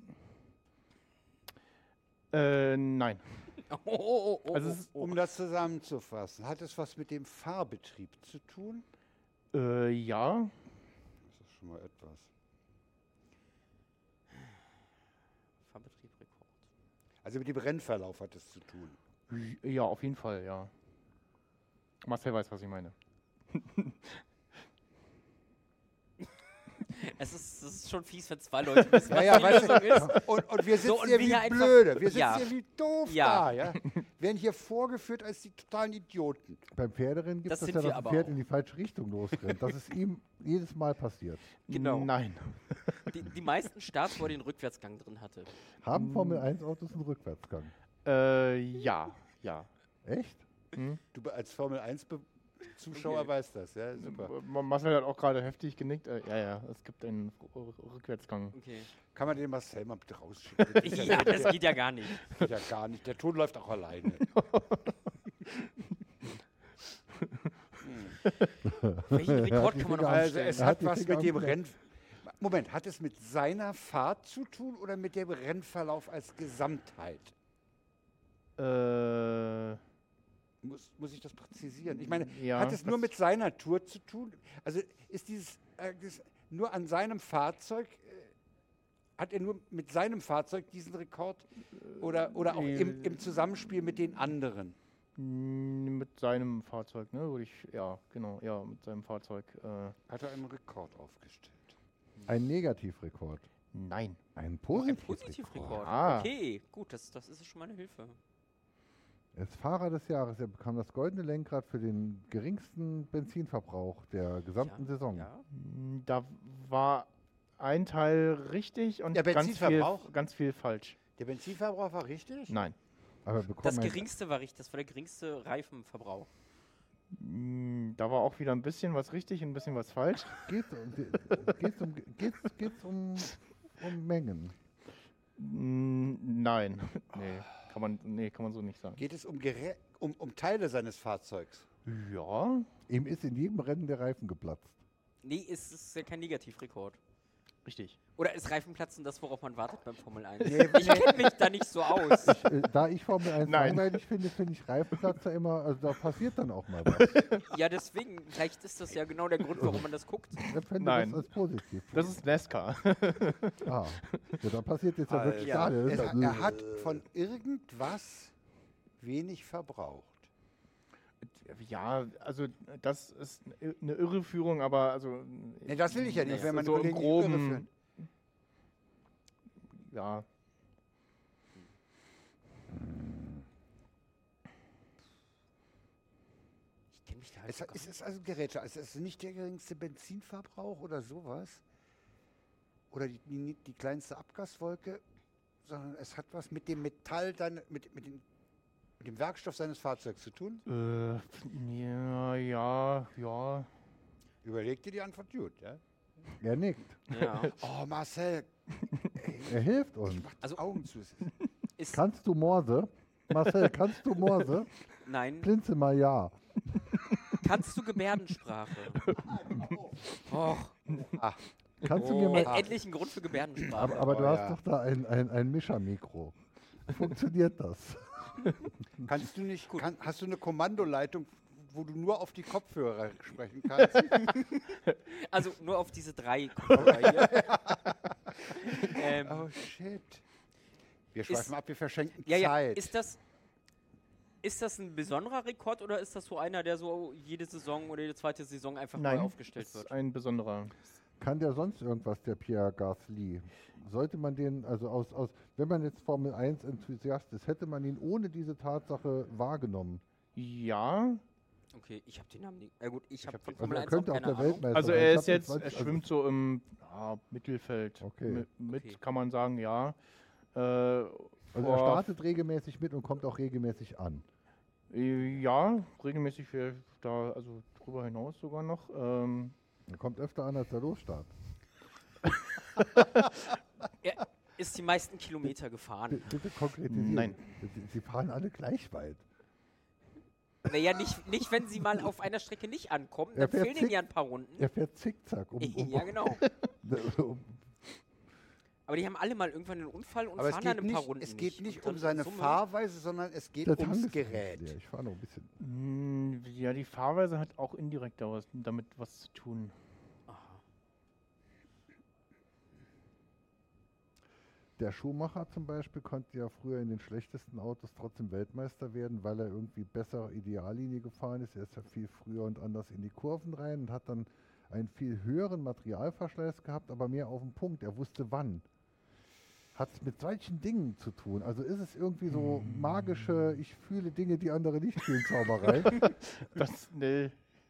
Nein. Oh. Also es ist, Um das zusammenzufassen, hat es was mit dem Fahrbetrieb zu tun? ja. Das ist schon mal etwas. Fahrbetrieb Rekord. Also mit dem Rennverlauf hat es zu tun. Ja, auf jeden Fall, ja. Marcel weiß, was ich meine. Es ist schon fies, wenn zwei Leute wissen, was die weißt Lösung ist. du, und wir sitzen So, und hier wir wie hier einfach- blöde, wir sitzen Ja. hier wie doof Ja. da, ja. Werden hier vorgeführt als die totalen Idioten. Beim Pferderennen gibt Das es sind ja, wir dass ein aber Pferd auch. in die falsche Richtung losrennt. Das ist ihm jedes Mal passiert. Genau. Nein. Die meisten Starts, wo er den Rückwärtsgang drin hatte. Haben Formel-1-Autos einen Rückwärtsgang? Ja. Echt? Du als Formel-1-Zuschauer weißt das, ja, super. Marcel hat auch gerade heftig genickt. Ja, es gibt einen Rückwärtsgang. Okay. Kann man den Marcel mal bitte rausschicken? Das ist Ja, das geht ja gar nicht. geht ja gar nicht. Der Ton läuft auch alleine. Welchen Rekord kann man noch Also aufstellen? es Er hat hat die was Finger mit am dem Knopf. Renn... Moment, hat es mit seiner Fahrt zu tun oder mit dem Rennverlauf als Gesamtheit? Muss ich das präzisieren? Ich meine, Ja, hat es nur das- mit seiner Tour zu tun? Also ist dieses nur an seinem Fahrzeug, hat er nur mit seinem Fahrzeug diesen Rekord oder auch im Zusammenspiel mit den anderen? Mit seinem Fahrzeug, ne? Würde ich, ja, genau, ja, mit seinem Fahrzeug. Hat er einen Rekord aufgestellt? Ein Negativrekord. Nein. Ein Ein Positivrekord. Positivrekord. Ah. Okay, gut, das ist schon mal eine Hilfe. Er ist Fahrer des Jahres. Er bekam das goldene Lenkrad für den geringsten Benzinverbrauch der gesamten Saison. Ja. Da war ein Teil richtig und Der Benzinverbrauch? ganz viel falsch. Der Benzinverbrauch war richtig? Nein. Aber er bekommt Das ein- geringste war richtig, das war der geringste Reifenverbrauch. Da war auch wieder ein bisschen was richtig und ein bisschen was falsch. Geht's um Mengen. Nein. Nee, kann man so nicht sagen. Geht es um Teile seines Fahrzeugs? Ja, Ihm ist in jedem Rennen der Reifen geplatzt. Nee, es ist ja kein Negativrekord. richtig. Oder ist Reifenplatzen das, worauf man wartet beim Formel 1? Nee, Ich kenne mich da nicht so aus. Da ich Formel 1 Nein. langweilig finde ich Reifenplatzer immer, also da passiert dann auch mal was. Ja, deswegen, vielleicht ist das ja genau der Grund, warum man das guckt. Ich empfinde Nein. das als positiv. Das ist NASCAR. Ja, da passiert jetzt ja wirklich Ja. gar nichts. Er hat von irgendwas wenig verbraucht. Ja, also das ist eine Irreführung, aber also. Nee, das will ich ja nicht, wenn man so im überlegt, Groben. irreführen. Ja, Ich kenne mich da halt Es so gar ist es also Geräte, also es ist nicht der geringste Benzinverbrauch oder sowas oder die kleinste Abgaswolke, sondern es hat was mit dem Metall, mit dem Werkstoff seines Fahrzeugs zu tun. ja. Überleg dir die Antwort gut, ja? Er nickt. Ja. Oh, Marcel, Er hilft uns. mach die Also- Augen zu. Ist, Kannst du Morse? Marcel, kannst du Morse? nein, Blinze mal ja. kannst du Gebärdensprache? Och, Kannst du mir mal. endlich ein Grund für Gebärdensprache. Aber du Oh, hast ja. doch da ein Mischermikro. Funktioniert das? Kannst du nicht, hast du eine Kommandoleitung, wo du nur auf die Kopfhörer sprechen kannst? Also nur auf diese 3 Kopfhörer hier. Oh, shit. Wir schweifen ab, wir verschenken Ja, ja, Zeit. ist das ein besonderer Rekord oder ist das so einer, der so jede Saison oder jede zweite Saison einfach Nein, neu aufgestellt ist wird? ein besonderer. Kann der sonst irgendwas, der Pierre Gasly? Sollte man den, also wenn man jetzt Formel 1 Enthusiast ist, hätte man ihn ohne diese Tatsache wahrgenommen? Ja, Okay, ich habe den Namen nicht. Gut, ich habe von Also Formel er 1 auch könnte auch keine der Ahnung. Weltmeister also sein. er Ich ist hab jetzt, 20 er schwimmt so im Mittelfeld. Okay. Mit Okay. kann man sagen, ja. Also er vor- startet regelmäßig mit und kommt auch regelmäßig an. Ja, regelmäßig also drüber hinaus sogar noch. Er kommt öfter an, als er losstartet. Er ist die meisten Kilometer gefahren. Bitte konkretisieren. Nein. Sie fahren alle gleich weit. Naja, nicht, wenn sie mal auf einer Strecke nicht ankommen, Er dann fährt fehlen ihnen ja ein paar Runden. Er fährt zickzack. Ja, genau. um Aber die haben alle mal irgendwann einen Unfall und Aber fahren dann ein paar Runden. es geht nicht Und dann um seine in Summe- Fahrweise, sondern es geht der ums Tank ist Gerät. leer. Ich fahre noch ein bisschen. Ja, die Fahrweise hat auch indirekt damit was zu tun. Der Schumacher zum Beispiel konnte ja früher in den schlechtesten Autos trotzdem Weltmeister werden, weil er irgendwie besser Ideallinie gefahren ist. Er ist ja viel früher und anders in die Kurven rein und hat dann einen viel höheren Materialverschleiß gehabt, aber mehr auf den Punkt. Er wusste wann. Hat es mit solchen Dingen zu tun? Also ist es irgendwie so magische, ich fühle Dinge, die andere nicht fühlen, Zauberei? Nee.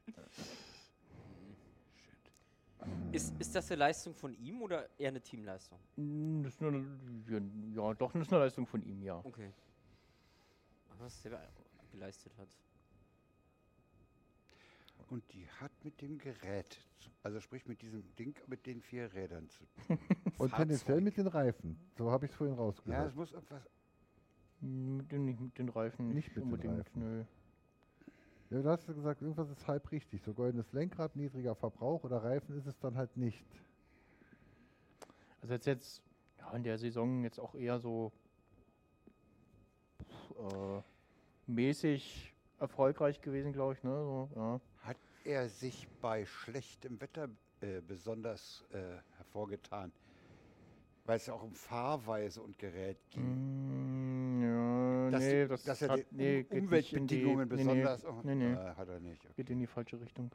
Ist das eine Leistung von ihm oder eher eine Teamleistung? Das ist nur das ist eine Leistung von ihm, ja. Okay. Aber was er geleistet hat. Und die hat mit dem Gerät, also sprich mit diesem Ding mit den 4 Rädern zu tun. Und tendenziell mit den Reifen. So habe ich es vorhin Ja, rausgehört. es muss irgendwas. Nicht mit den Reifen. Nicht mit den unbedingt, Reifen. Nö. Ja, du hast ja gesagt, irgendwas ist halb richtig. So goldenes Lenkrad, niedriger Verbrauch oder Reifen ist es dann halt nicht. Also jetzt ja, in der Saison jetzt auch eher so mäßig erfolgreich gewesen, glaube ich. Ne? So, ja. Hat er sich bei schlechtem Wetter besonders hervorgetan? Weil es ja auch um Fahrweise und Gerät ging. Ja, Dass nee, die- das dass er hat, die nee, geht nicht in Umweltbedingungen die, besonders. Nee. Hat er nicht. Okay. Geht in die falsche Richtung.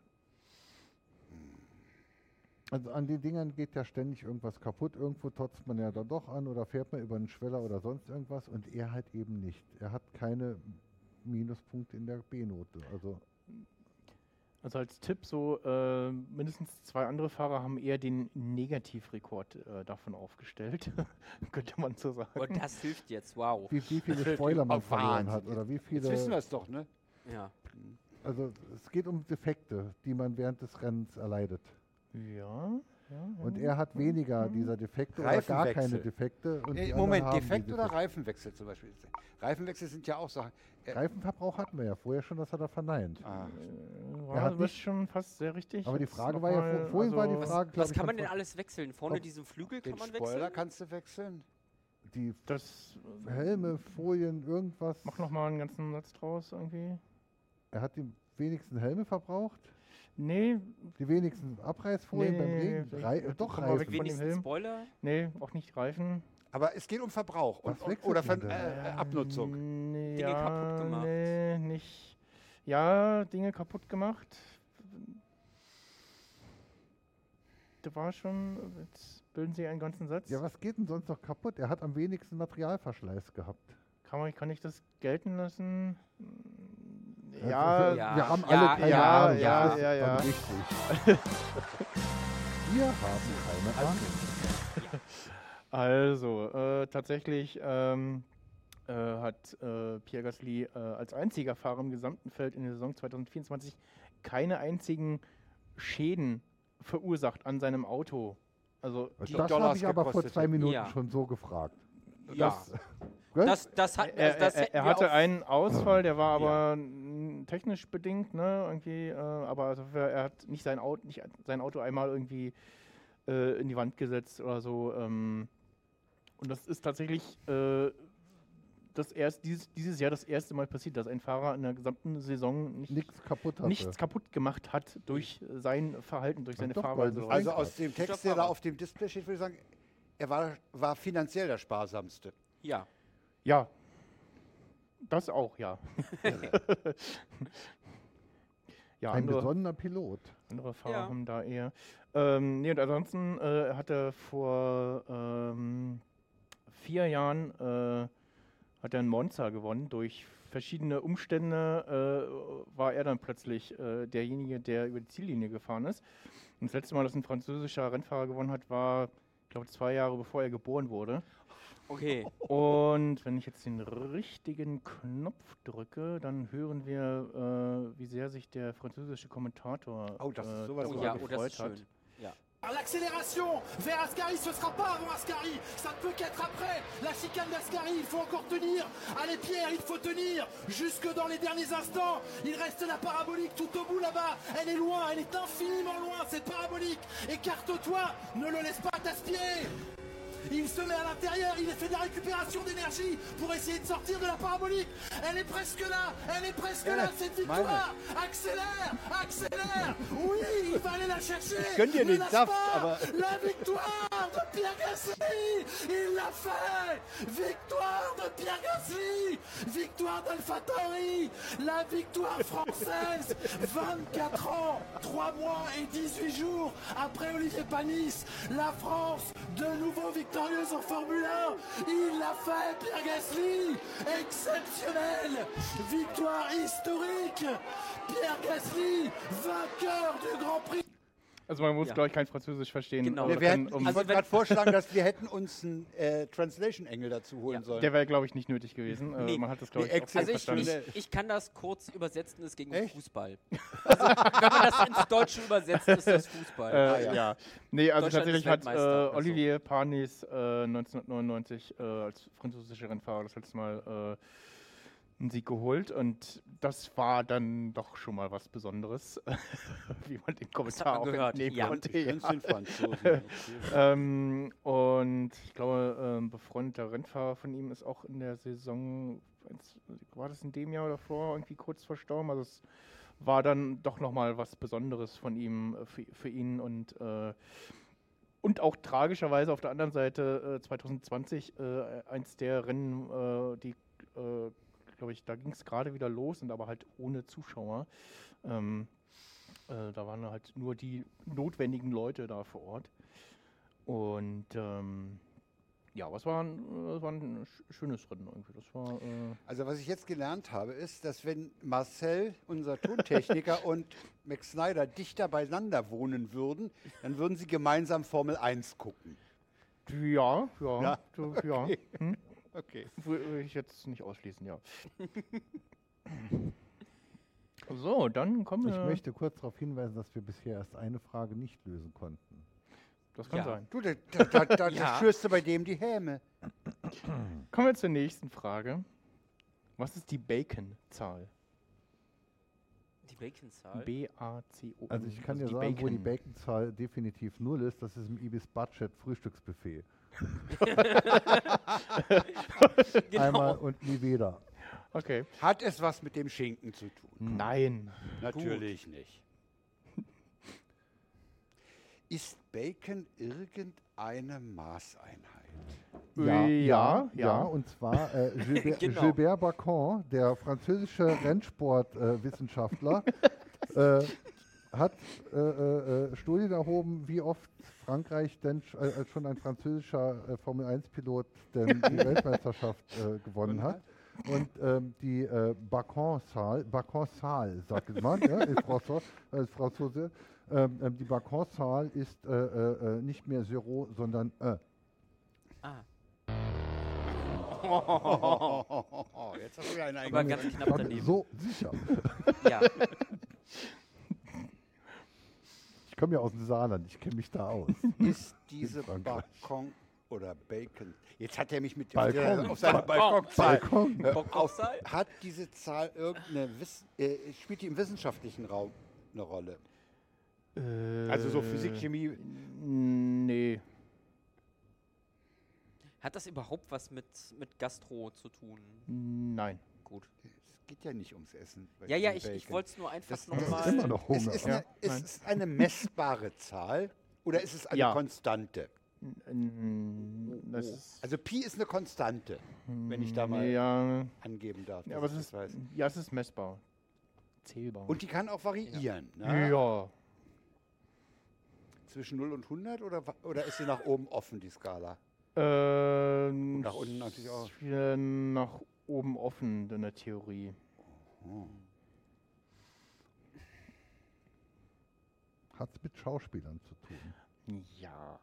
Also an den Dingern geht ja ständig irgendwas kaputt. Irgendwo totzt man ja da doch an oder fährt man über einen Schweller oder sonst irgendwas. Und er halt eben nicht. Er hat keine Minuspunkte in der B-Note. Also als Tipp so, mindestens 2 andere Fahrer haben eher den Negativrekord davon aufgestellt, könnte man so sagen. Und das hilft jetzt, wow. Wie viele Spoiler man Oh, verloren hat Wahnsinn. oder wie Jetzt wissen wir viele. es doch, ne? Ja. Also es geht um Defekte, die man während des Rennens erleidet. Ja. Und er hat weniger dieser Defekte oder gar keine Reifenwechsel. Defekte. Und die Moment, anderen haben Defekt die oder Defekte. Reifenwechsel zum Beispiel? Reifenwechsel sind ja auch Sachen. Reifenverbrauch hatten wir ja vorher schon, das hat er verneint. War hat das nicht- schon fast sehr richtig. Aber die Jetzt Frage noch war ja, mal, vorhin war die also Frage, glaube Was ich, kann man von- denn alles wechseln? Vorne Ob diesen Flügel Den kann man Spoiler wechseln? kannst du wechseln. die Das Helme, Folien, irgendwas. mach noch mal einen ganzen Satz draus irgendwie. Er hat die wenigsten Helme verbraucht, Nee, die wenigsten Abreißfolien beim Regen. Doch, komm mal weg Reifen. von dem Wenigstens Helm. Spoiler? Nee, auch nicht Reifen. Aber es geht um Verbrauch Was wechselt oder man von denn? Abnutzung. Nee, Dinge kaputt gemacht. Nee, nicht. Ja, Dinge kaputt gemacht. Da war schon. Jetzt bilden Sie einen ganzen Satz. Ja, was geht denn sonst noch kaputt? Er hat am wenigsten Materialverschleiß gehabt. Kann ich das gelten lassen? Ja, Ja. wir haben Ja, alle keine ja, Ahnung. ja, das ist ja, dann ja. richtig. Wir haben keine Ahnung. Also, tatsächlich hat Pierre Gasly als einziger Fahrer im gesamten Feld in der Saison 2024 keine einzigen Schäden verursacht an seinem Auto. Also Die Das Dollars habe ich aber vor gekostet 2 hätten. Minuten Ja. schon so gefragt. Ja. Gell? Das hat das hätten er wir hatte auch- einen Ausfall, der war aber technisch bedingt, ne, irgendwie, aber also er hat nicht sein Auto einmal irgendwie in die Wand gesetzt oder so. Und das ist tatsächlich dieses Jahr das erste Mal passiert, dass ein Fahrer in der gesamten Saison Nichts kaputt hatte. nichts kaputt gemacht hat durch sein Verhalten, durch seine doch, Fahrweise. goldenes Also Lenkrad. aus dem Text, der da auf dem Display steht, würde ich sagen, er war finanziell der sparsamste. Ja. Ja, das auch, ja. Ja, Ein andere besonderer Pilot. Fahrer Ja. haben da eher. Nee, und ansonsten hat er vor 4 Jahren hat er einen Monza gewonnen. Durch verschiedene Umstände war er dann plötzlich derjenige, der über die Ziellinie gefahren ist. Und das letzte Mal, dass ein französischer Rennfahrer gewonnen hat, war, ich glaube, 2 Jahre bevor er geboren wurde. Okay. Und wenn ich jetzt den richtigen Knopf drücke, dann hören wir, wie sehr sich der französische Kommentator Oh, das ist sowas darüber Oh ja, oh, das gefreut ist hat. schön. Ja. L'accélération vers Ascari, ce sera pas avant Ascari, ça ne peut qu'être après. La chicane d'Ascari, il faut encore tenir. Allez Pierre, il faut tenir jusque dans les derniers instants. Il reste la parabolique tout au bout là-bas. Elle est loin, elle est infiniment loin cette parabolique. Écarte-toi, ne le laisse pas t'aspirer. Il se met à l'intérieur, il fait de la récupération d'énergie pour essayer de sortir de la parabolique. Elle est presque là, cette victoire. Accélère. Oui, il va aller la chercher. Gönn dir Ne den lâche Saft, pas. aber... La victoire de Pierre Gasly. Il l'a fait. Victoire de Pierre Gasly. Victoire d'AlphaTauri. La victoire française. 24 ans, 3 mois et 18 jours après Olivier Panis. La France, de nouveau victorieuse en Formule 1. Il l'a fait, Pierre Gasly. Exceptionnel. Victoire historique. Pierre Gasly, vainqueur du Grand Prix. Also man muss, glaube ich, kein Französisch verstehen. Genau. aber Ja, wir kann, hätten, ich wollte gerade vorschlagen, dass wir hätten uns einen Translation-Engel dazu holen sollen. der wäre, glaube ich, nicht nötig gewesen. Nee. Man hat das, glaube Nee, ich, auch so Also verstanden. ich kann das kurz übersetzen, es ging um Echt? Fußball. Also wenn man das ins Deutsche übersetzt, ist das Fußball. Ja. Nee, also Deutschland tatsächlich ist hat Weltmeister, also. Olivier Panis 1999 als französischer Rennfahrer das letzte Mal einen Sieg geholt und das war dann doch schon mal was Besonderes, wie man den Kommentar man auch gehört, entnehmen ja. konnte. Ich kenn's den Franzosen. Und ich glaube, befreundeter Rennfahrer von ihm ist auch in der Saison, war das in dem Jahr oder vor, irgendwie kurz verstorben. Also es war dann doch nochmal was Besonderes von ihm für ihn und auch tragischerweise auf der anderen Seite 2020 eins der Rennen, die, glaube ich, da ging es gerade wieder los und aber halt ohne Zuschauer. Da waren halt nur die notwendigen Leute da vor Ort. Und ja, aber es war ein schönes Rennen irgendwie. Das war, Also was ich jetzt gelernt habe, ist, dass wenn Marcel, unser Tontechniker, und Max Snyder dichter beieinander wohnen würden, dann würden sie gemeinsam Formel 1 gucken. ja. Okay. Hm? Okay. Würde ich jetzt nicht ausschließen, ja. So, dann kommen wir. Ich möchte kurz darauf hinweisen, dass wir bisher erst eine Frage nicht lösen konnten. Das kann Ja. sein. Du, da Ja. schürst du bei dem die Häme. Kommen wir zur nächsten Frage. Was ist die Bacon-Zahl? Die Baconzahl. B-A-C-O. Also ich kann dir sagen, wo die Bacon-Zahl definitiv 0 ist, das ist im Ibis Budget Frühstücksbuffet. Genau. Einmal und nie wieder. Okay. Hat es was mit dem Schinken zu tun? Nein. Natürlich nicht. Ist Bacon irgendeine Maßeinheit? Ja. Und zwar Gilbert, Genau. Gilbert Bacon, der französische Rennsportwissenschaftler, hat Studien erhoben, wie oft Frankreich denn schon ein französischer Formel-1-Pilot denn die Weltmeisterschaft gewonnen hat. Und die Bacon-Zahl, sagt man, ja, ist Franzose, die Bacon-Zahl ist nicht mehr 0, sondern Ah, Jetzt hast du wieder einen aber eingegangen. ganz knapp daneben. so sicher. Ja. Ich komme ja aus dem Saarland, ich kenne mich da aus. Ist diese Frankreich. Bacon oder Bacon? Jetzt hat er mich mit Balkon. auf seine Balkonzahl. Balkon. Bockauszahl? Hat diese Zahl irgendeine spielt die im wissenschaftlichen Raum eine Rolle? Also so Physik, Chemie. Nee. Hat das überhaupt was mit Gastro zu tun? Nein. Gut. Es geht ja nicht ums Essen. bei Ja, diesem ich Bacon. wollte es nur einfach Das- Ich habe nochmal. immer noch Es Hunger. ist, Ja, eine, ist nein. es eine messbare Zahl oder ist es eine Ja. Konstante? Das ist, Also Pi ist eine Konstante, wenn ich da mal ja, angeben darf. ja, dass aber ich es das ist, weiß. ja, es ist messbar. Zählbar. Und die kann auch variieren. Ne? ja. Zwischen 0 und 100 oder ist sie nach oben offen, die Skala? Nach unten natürlich auch. Nach oben offen in der Theorie. Hat es mit Schauspielern zu tun? Ja.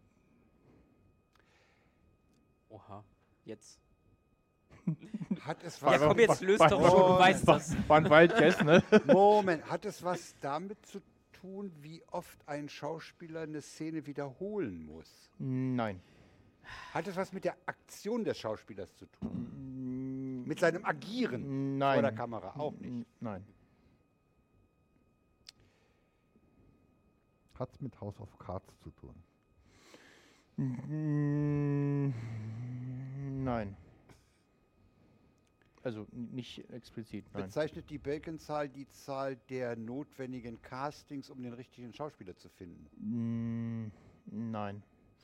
Oha, jetzt. Hat es Ja, was, komm, jetzt löst doch Oh, schon, du weißt das. War ein Wild Guess, ne? Moment, hat es was damit zu tun, wie oft ein Schauspieler eine Szene wiederholen muss? Nein. Hat es was mit der Aktion des Schauspielers zu tun? Mit seinem Agieren Nein. vor der Kamera? Auch nicht. Nein. Hat es mit House of Cards zu tun? Nein. Also nicht explizit, nein. Bezeichnet die Bacon-Zahl die Zahl der notwendigen Castings, um den richtigen Schauspieler zu finden? Nein.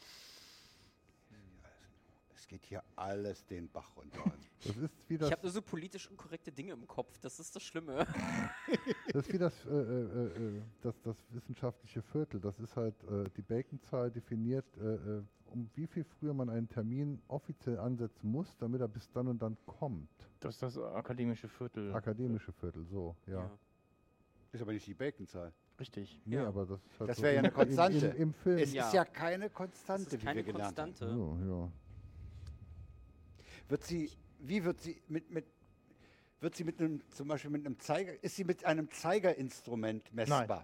Es geht hier alles den Bach runter. Das ist wie das, Ich habe nur so politisch unkorrekte Dinge im Kopf. Das ist das Schlimme. das ist wie das wissenschaftliche Viertel. Das ist halt die Bacon-Zahl definiert, um wie viel früher man einen Termin offiziell ansetzen muss, damit er bis dann und dann kommt. Das ist das akademische Viertel. Akademische Viertel, so, ja. Ist aber nicht die Bacon-Zahl. Richtig. Nee, Ja. aber das ist halt Das so wäre ja eine Konstante. Im Film. Es Ja. ist ja keine Das Konstante, ist wie keine wir gelernt haben. Konstante. So, ja. Wird sie mit einem, zum Beispiel mit einem Zeiger, ist sie mit einem Zeigerinstrument messbar?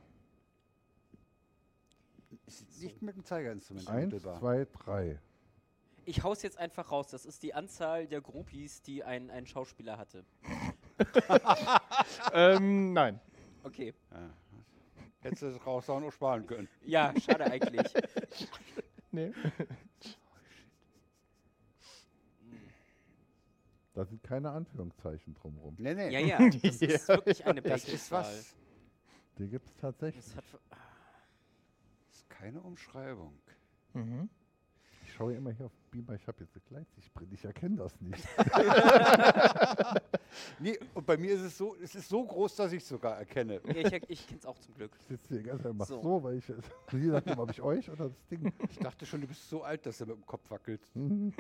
Ist sie nicht mit einem Zeigerinstrument 1, ermittelbar? 2, 3. Ich hau's jetzt einfach raus. Das ist die Anzahl der Groupies, die ein Schauspieler hatte. Nein. Okay. Ja. Hättest du das raushauen auch sparen können. Ja, schade eigentlich. Nee. Da sind keine Anführungszeichen drumherum. Nee, nee. Ja, ja. Das ist wirklich eine Das ist Bacon-Zahl. was. Die gibt es tatsächlich. Das hat, Das ist keine Umschreibung. Mhm. Ich schaue immer hier auf den Beamer, ich habe jetzt eine Gleitsichtbrille, ich erkenne das nicht. Nee, und bei mir ist es so, es ist so groß, dass ich es sogar erkenne. ja, ich kenn's auch zum Glück. Ich sitze hier die ganze Zeit, mach So. so, weil ich, je nachdem, ob ich euch oder das Ding. Ich dachte schon, du bist so alt, dass du mit dem Kopf wackelst. Mhm.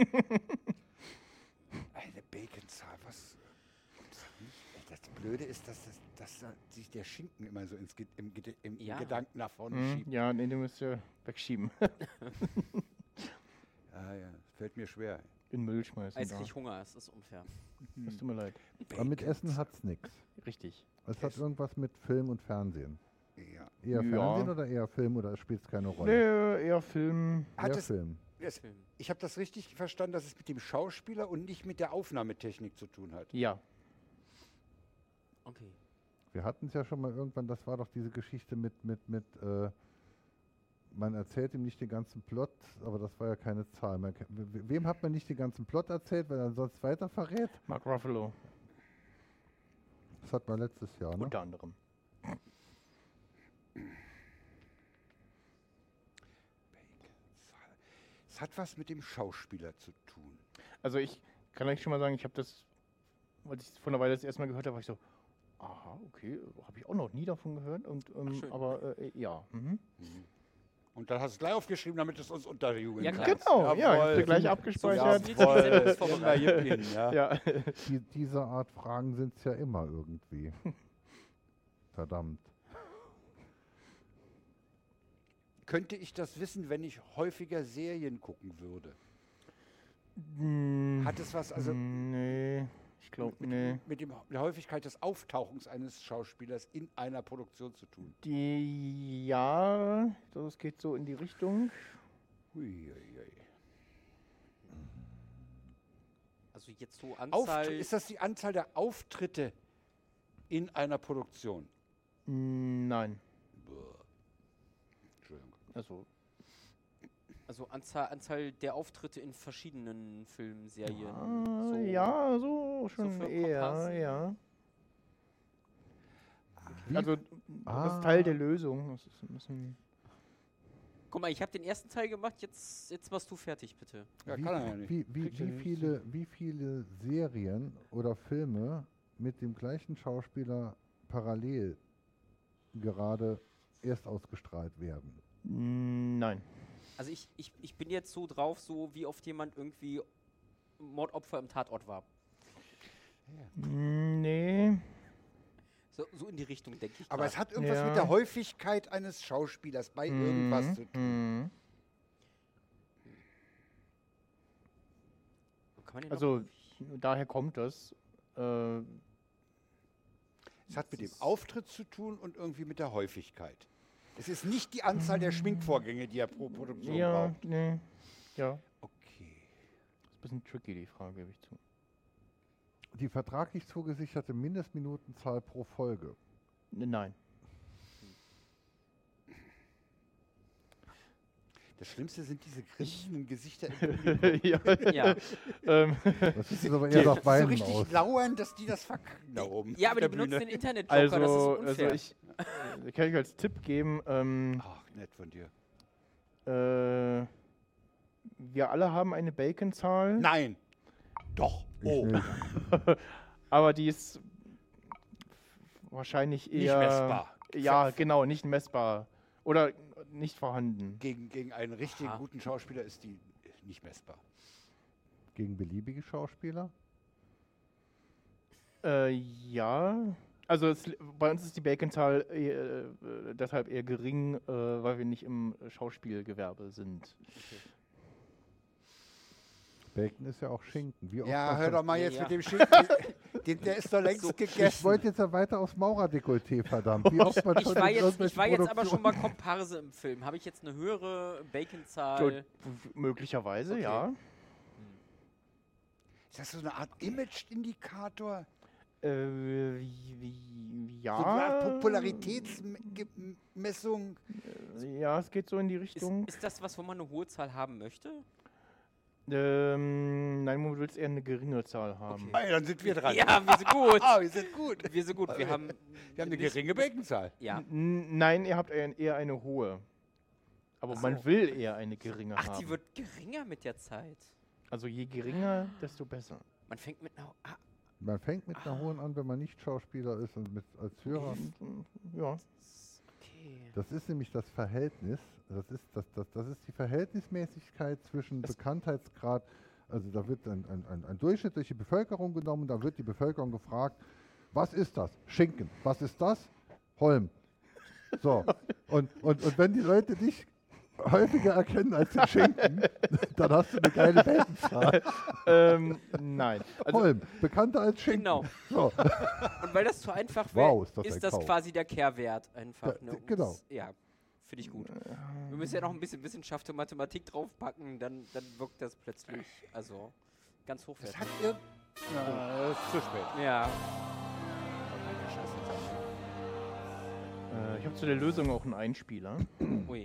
Eine Bacon-Zahl, was? Das Blöde ist, dass da sich der Schinken immer so im Ja. Gedanken nach vorne Mhm. schiebt. Ja, nee, du musst ja wegschieben. Ah, ja, fällt mir schwer. In den Müll schmeißen. Jetzt Da. krieg ich Hunger, es ist unfair. Das tut mir leid. Aber mit Essen hat es nichts. Richtig. Es hat irgendwas mit Film und Fernsehen. Ja. Eher Ja. Fernsehen oder eher Film oder spielt es keine Rolle? Nee, eher Film. Hat Eher es, Film. Film. ich habe das richtig verstanden, dass es mit dem Schauspieler und nicht mit der Aufnahmetechnik zu tun hat. Ja. Okay. Wir hatten es ja schon mal irgendwann, das war doch diese Geschichte mit man erzählt ihm nicht den ganzen Plot, aber das war ja keine Zahl. Wem hat man nicht den ganzen Plot erzählt, weil er sonst weiter verrät? Mark Ruffalo. Das hat man letztes Jahr, ne? Unter anderem. Es hat was mit dem Schauspieler zu tun. Also ich kann euch schon mal sagen, ich habe das, als ich vor einer Weile das erste Mal gehört habe, war ich so, aha, okay, habe ich auch noch nie davon gehört. Und, schön. aber ja. Mhm. Und dann hast du es gleich aufgeschrieben, damit es uns unterjubeln Ja, klar. kannst. Genau, ja, ich habe Jawohl. gleich So abgespeichert. funktioniert die Sendung Jawohl. Immer gib ihn, ja. Ja. Diese Art Fragen sind es ja immer irgendwie. Verdammt. Könnte ich das wissen, wenn ich häufiger Serien gucken würde? Hat es was, also Nee, ich glaube, nee. mit der Häufigkeit des Auftauchens eines Schauspielers in einer Produktion zu tun? Ja, das geht so in die Richtung. Huiuiui. Also jetzt so Anzahl. Ist das die Anzahl der Auftritte in einer Produktion? Nein. Entschuldigung. Also, Anzahl der Auftritte in verschiedenen Filmen, Serien. so. ja, so schon für eher, Komparsen? ja. Wie- Also, das ist Teil der Lösung. Das ist ein bisschen Guck mal, ich habe den ersten Teil gemacht, jetzt machst du fertig, bitte. Ja, kann er ja nicht. Wie viele Serien oder Filme mit dem gleichen Schauspieler parallel gerade erst ausgestrahlt werden? Nein. Also ich bin jetzt so drauf, so wie oft jemand irgendwie Mordopfer im Tatort war. Nee. So in die Richtung, denke ich. Aber grad. es hat irgendwas Ja. mit der Häufigkeit eines Schauspielers bei irgendwas zu tun. Mhm. Kann man den Also, noch- daher kommt das. Es hat mit dem Auftritt zu tun und irgendwie mit der Häufigkeit. Es ist nicht die Anzahl der Schminkvorgänge, die er pro Produktion Ja, braucht. nee. Ja. Okay. Das ist ein bisschen tricky, die Frage, gebe ich zu. Die vertraglich zugesicherte Mindestminutenzahl pro Folge. Nein. Das Schlimmste sind diese grinsenden Gesichter im Publikum. Ja. Das sieht aber eher nach so Weinen richtig aus. lauern, dass die das verkacken da oben. Ja, auf aber der die benutzen Bühne. den Internet-Joker, das ist unfair. ich kann euch als Tipp geben, Ach, nett von dir. wir alle haben eine Bacon-Zahl, Nein. Doch. Oh. nicht. aber die ist wahrscheinlich Nicht eher... messbar. Ja, genau, nicht messbar. Oder nicht vorhanden. Gegen einen richtig guten Schauspieler ist die nicht messbar. Gegen beliebige Schauspieler? Ja. Also bei uns ist die Bacon-Zahl deshalb eher gering, weil wir nicht im Schauspielgewerbe sind. Bacon ist ja auch Schinken. Wie oft Ja, man hör schon- doch mal jetzt Ja. mit dem Schinken. Der ist doch längst Ich gegessen. wollte jetzt ja weiter aufs Maurerdekolleté, verdammt. Wie oft man Ich schon war in jetzt irgendwelchen aber schon mal Produktionen- Komparse im Film. Habe ich jetzt eine höhere So, Bacon-Zahl? möglicherweise, Okay. ja. Ist das so eine Art Image-Indikator? Ja. So eine Art Popularitätsmessung? Ja, es geht so in die Richtung. Ist das was, wo man eine hohe Zahl haben möchte? Nein, du willst eher eine geringe Zahl haben. Okay. Dann sind wir dran. Ja, wir sind gut. Ah, wir sind gut. Wir sind gut. Wir haben Wir haben eine nicht- geringe Baconzahl. Ja. Nein, ihr habt eher eine hohe. Aber man will eher eine geringe Ach, haben. die wird geringer mit der Zeit. Also je geringer, desto besser. Man fängt mit einer. Man fängt mit einer hohen an, wenn man nicht Schauspieler ist und als Hörer. Ja. Okay. Das ist nämlich das Verhältnis, das ist die Verhältnismäßigkeit zwischen Bekanntheitsgrad, also da wird ein Durchschnitt durch die Bevölkerung genommen, da wird die Bevölkerung gefragt, was ist das? Schinken. Was ist das? Holm. So, und wenn die Leute dich häufiger erkennen als den Schinken, dann hast du eine geile Baconzahl. Nein. Also, Holm, bekannter als Schinken. Genau. So. Und weil das zu einfach Wow, wäre, ist ist das ein das Kauf. quasi der Kehrwert einfach. Ja, Ne? genau. Das, ja, finde ich gut. Wir müssen ja noch ein bisschen Wissenschaft und Mathematik draufpacken, dann wirkt das plötzlich, also ganz Das hochwertig. hat das ist zu spät. Ja. ich habe zu der Lösung auch einen Einspieler. Ui.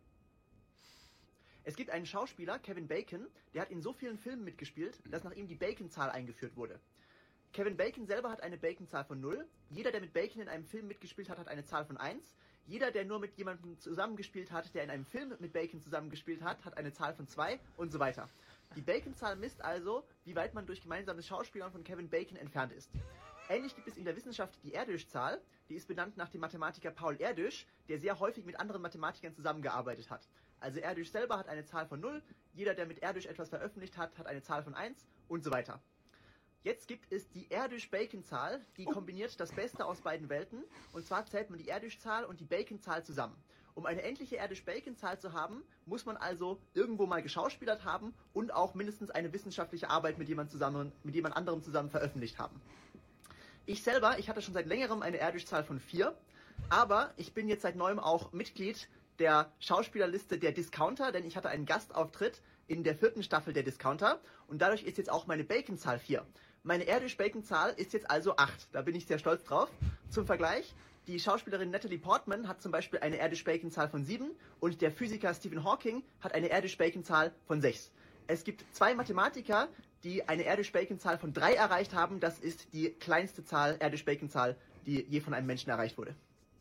Es gibt einen Schauspieler, Kevin Bacon, der hat in so vielen Filmen mitgespielt, dass nach ihm die Bacon-Zahl eingeführt wurde. Kevin Bacon selber hat eine Bacon-Zahl von 0. Jeder, der mit Bacon in einem Film mitgespielt hat, hat eine Zahl von 1. Jeder, der nur mit jemandem zusammengespielt hat, der in einem Film mit Bacon zusammengespielt hat, hat eine Zahl von 2 und so weiter. Die Bacon-Zahl misst also, wie weit man durch gemeinsames Schauspielern von Kevin Bacon entfernt ist. Ähnlich gibt es in der Wissenschaft die Erdős-Zahl, die ist benannt nach dem Mathematiker Paul Erdős, der sehr häufig mit anderen Mathematikern zusammengearbeitet hat. Also Erdős selber hat eine Zahl von 0, jeder, der mit Erdős etwas veröffentlicht hat, hat eine Zahl von 1 und so weiter. Jetzt gibt es die Erdős-Bacon-Zahl, die kombiniert das Beste aus beiden Welten, und zwar zählt man die Erdős-Zahl und die Bacon-Zahl zusammen. Um eine endliche Erdős-Bacon-Zahl zu haben, muss man also irgendwo mal geschauspielert haben und auch mindestens eine wissenschaftliche Arbeit mit jemand anderem zusammen veröffentlicht haben. Ich hatte schon seit längerem eine Erdős-Zahl von 4, aber ich bin jetzt seit neuem auch Mitglied der Schauspielerliste der Discounter, denn ich hatte einen Gastauftritt in der 4. Staffel der Discounter und dadurch ist jetzt auch meine Bacon-Zahl 4. Meine Erdős-Bacon-Zahl ist jetzt also 8, da bin ich sehr stolz drauf. Zum Vergleich, die Schauspielerin Natalie Portman hat zum Beispiel eine Erdős-Bacon-Zahl von 7 und der Physiker Stephen Hawking hat eine Erdős-Bacon-Zahl von 6. Es gibt 2 Mathematiker, die eine Erdős-Bacon-Zahl von 3 erreicht haben. Das ist die kleinste Erdős-Bacon-Zahl, die je von einem Menschen erreicht wurde.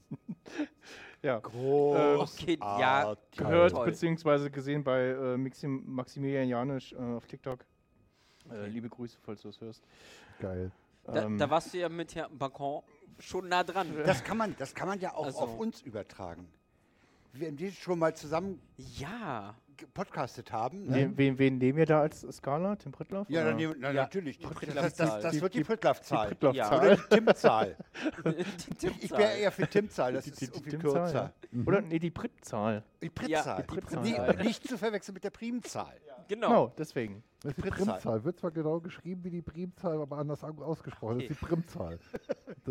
Ja. Okay, ja, Gehört toll. bzw. gesehen bei Maximilian Janisch auf TikTok. Liebe Grüße, falls du es hörst. Geil. Da warst du ja mit Herrn Bacon schon nah dran. Das kann man ja auch Also- auf uns übertragen. Wenn wir schon mal zusammen Ja. gepodcastet haben. Ne? Wen nehmen wir da als Skala? Tim Prittlaff? Ja, oder? dann nehmen, na, Ja, natürlich. die Das Prittlaff-Zahl. wird die Prittlaff-Zahl. Prittlaff-Zahl. Oder die Tim-Zahl. Die Tippzahl. Ich wäre eher für Tim-Zahl, das Die ist irgendwie Tim-Zahl, kürzer. ja. Oder nee, die Prittzahl. Die Prittzahl. Ja, die Prittzahl. Nicht zu verwechseln mit der Primzahl. Genau. Genau, deswegen. Das ist die Primzahl. Primzahl. Wird zwar genau geschrieben wie die Primzahl, aber anders ausgesprochen. Das ist die Primzahl. Das,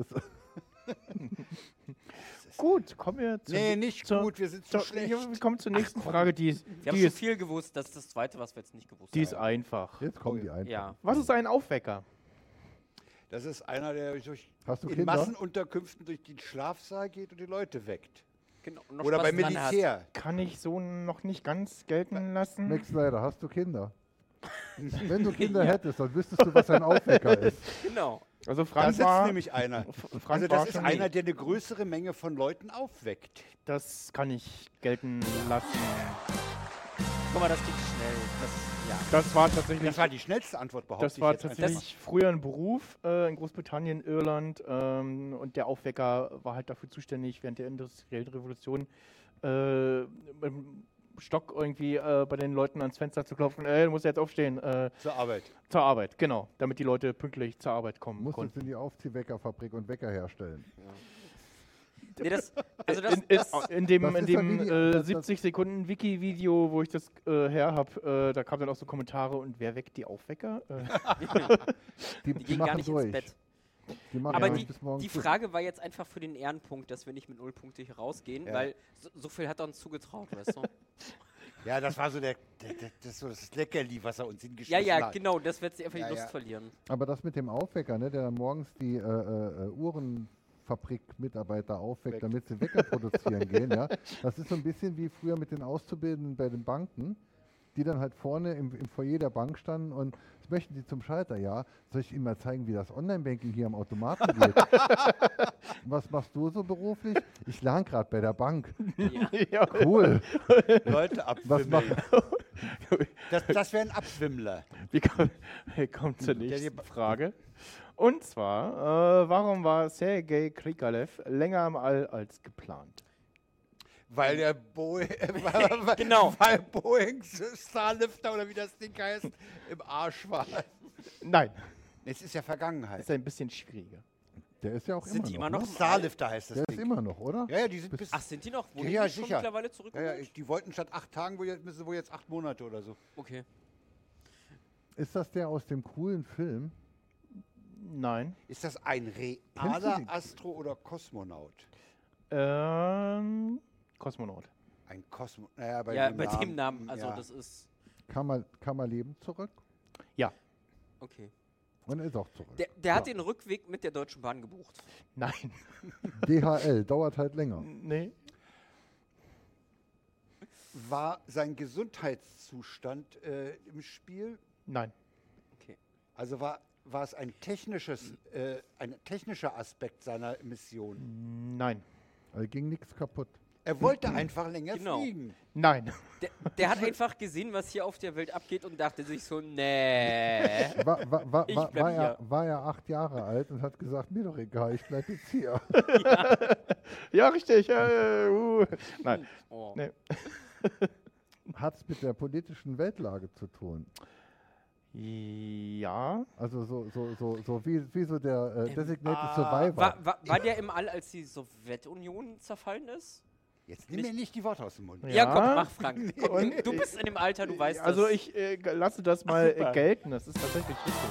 Gut, kommen wir zu. Nee, nicht gut, wir sind zu schlecht. Wir kommen zur nächsten Frage, die ist, Wir haben die schon ist, viel gewusst, das ist das Zweite, was wir jetzt nicht gewusst die ist haben. einfach. jetzt kommen die einfach. Ja. Was ist ein Aufwecker? Das ist einer, der durch Hast du in Kinder? Massenunterkünften durch den Schlafsaal geht und die Leute weckt. Genau. Und noch Oder Spaß beim dran hat. Militär. Kann ich so noch nicht ganz gelten lassen. Max Snyder, hast du Kinder? Wenn du Kinder hättest, dann wüsstest du, was ein Aufwecker ist. Genau. Also Da Frank sitzt war, nämlich einer. Frank Also war das ist schon- einer, der eine größere Menge von Leuten aufweckt. Das kann ich gelten lassen. Guck mal, das geht schnell. Das war tatsächlich, Das war die schnellste Antwort, behaupte das war ich jetzt einfach tatsächlich früher ein Beruf in Großbritannien, Irland und der Aufwecker war halt dafür zuständig, während der industriellen Revolution mit dem Stock irgendwie bei den Leuten ans Fenster zu klopfen. Du musst jetzt aufstehen. mal. Zur Arbeit. Zur Arbeit, genau. Damit die Leute pünktlich zur Arbeit kommen Musstest konnten. in die Aufziehweckerfabrik und Wecker herstellen. Nee, das, In dem, das in ist ja dem wie die- das- 70 Sekunden Wiki-Video, wo ich das her habe, da kamen dann auch so Kommentare und wer weckt die Aufwecker? die gehen gar nicht ins Bett. Die machen Aber durch bis morgens die früh. Frage war jetzt einfach für den Ehrenpunkt, dass wir nicht mit 0 Punkte hier rausgehen, Ja. weil so viel hat er uns zugetraut, weißt du? Ja, das war so das Leckerli, was er uns Ja, hingeschmissen ja, hat. genau, das wird sie einfach Ja, die Lust ja. verlieren. Aber das mit dem Aufwecker, ne, der dann morgens die Uhrenfabrik-Mitarbeiter aufweckt, damit sie Wecker produzieren gehen, ja, das ist so ein bisschen wie früher mit den Auszubildenden bei den Banken, die dann halt vorne im Foyer der Bank standen und das möchten Sie zum Schalter, ja. Soll ich Ihnen mal zeigen, wie das Online-Banking hier am Automaten geht? Was machst du so beruflich? Ich lerne gerade bei der Bank. Ja. Cool. Leute Was abwimmeln. machen? Das wäre ein Abwimmler. Wir kommen zur nächsten Frage. Und zwar, warum war Sergei Krikalev länger im All als geplant? Weil der Boeing, Genau. weil Boeings Starlifter oder wie das Ding heißt, im Arsch war. Nein, Es ist ja Vergangenheit. ist ein bisschen schwieriger. Der ist ja auch Sind die immer immer noch. noch Ne? im All? Starlifter heißt das Der ist Ding. immer noch, oder? Ja, ja, die sind bis. Ach, sind die noch? Wurden Ja, die schon sicher. mittlerweile zurück? Ja, ja, die wollten statt 8 Tagen, müssen sie wohl jetzt 8 Monate oder so. Okay. Ist das der aus dem coolen Film? Nein. Ist das ein Kennst du realer den? Astro- oder Kosmonaut? Kosmonaut. Ein Kosmonaut. Naja, Ja, bei dem Namen, also ja. das ist. Kann man leben zurück? Okay. Und ist auch zurück. Der hat Ja. den Rückweg mit der Deutschen Bahn gebucht. Nein. DHL dauert halt länger. Nee. War sein Gesundheitszustand im Spiel? Nein. Also war es ein technischer Aspekt seiner Mission? Nein. Da ging nichts kaputt. Er wollte einfach länger Genau. fliegen. Nein. Der hat einfach gesehen, was hier auf der Welt abgeht und dachte sich so, nee. Ich bleib War er 8 Jahre alt und hat gesagt, mir doch egal, ich bleib jetzt hier. Ja, richtig. Nein. Oh. Nee. Hat es mit der politischen Weltlage zu tun? Ja. Also so wie so der Designated Survivor. War der im All, als die Sowjetunion zerfallen ist? Jetzt nimm mir nicht die Worte aus dem Mund. Ja, komm, mach Frank. Komm, du bist in dem Alter, du weißt Also das. ich lasse das mal Super. gelten. Das ist tatsächlich richtig.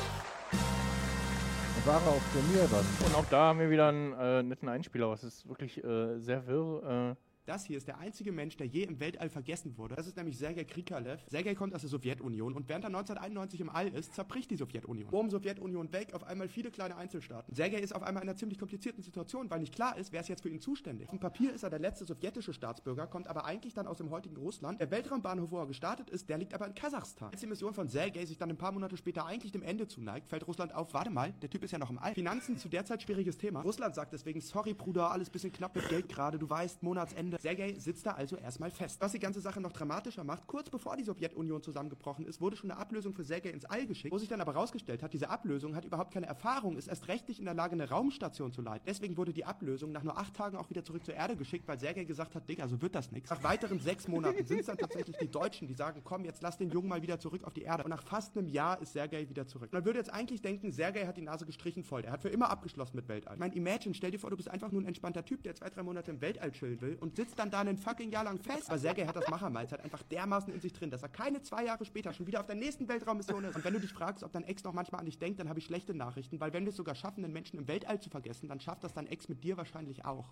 War er auf der Mir dann? Und auch da haben wir wieder einen netten Einspieler. Es ist wirklich sehr wirr. Das hier ist der einzige Mensch, der je im Weltall vergessen wurde. Das ist nämlich Sergei Krikalev. Sergei kommt aus der Sowjetunion und während er 1991 im All ist, zerbricht die Sowjetunion. Boom, Sowjetunion weg, auf einmal viele kleine Einzelstaaten. Sergei ist auf einmal in einer ziemlich komplizierten Situation, weil nicht klar ist, wer ist jetzt für ihn zuständig. Auf dem Papier ist er der letzte sowjetische Staatsbürger, kommt aber eigentlich dann aus dem heutigen Russland. Der Weltraumbahnhof, wo er gestartet ist, der liegt aber in Kasachstan. Als die Mission von Sergei sich dann ein paar Monate später eigentlich dem Ende zuneigt, fällt Russland auf, warte mal, der Typ ist ja noch im All. Finanzen zu derzeit schwieriges Thema. Russland sagt deswegen, sorry Bruder, alles bisschen knapp mit Geld gerade, du weißt, Monatsende. Sergei sitzt da also erstmal fest. Was die ganze Sache noch dramatischer macht, kurz bevor die Sowjetunion zusammengebrochen ist, wurde schon eine Ablösung für Sergei ins All geschickt, wo sich dann aber rausgestellt hat, diese Ablösung hat überhaupt keine Erfahrung, ist erst recht nicht in der Lage, eine Raumstation zu leiten. Deswegen wurde die Ablösung nach nur 8 Tagen auch wieder zurück zur Erde geschickt, weil Sergei gesagt hat, Digga, so wird das nichts. Nach weiteren 6 Monaten sind es dann tatsächlich die Deutschen, die sagen, komm, jetzt lass den Jungen mal wieder zurück auf die Erde. Und nach fast einem Jahr ist Sergei wieder zurück. Man würde jetzt eigentlich denken, Sergei hat die Nase gestrichen voll. Er hat für immer abgeschlossen mit Weltall. Ich meine, imagine, stell dir vor, du bist einfach nur ein entspannter Typ, der 2-3 Monate im Weltall chillen will und sitzt dann da ein fucking Jahr lang fest. Aber Sergei hat das Machermindset einfach dermaßen in sich drin, dass er keine 2 Jahre später schon wieder auf der nächsten Weltraummission ist. Und wenn du dich fragst, ob dein Ex noch manchmal an dich denkt, dann habe ich schlechte Nachrichten, weil wenn wir es sogar schaffen, den Menschen im Weltall zu vergessen, dann schafft das dein Ex mit dir wahrscheinlich auch.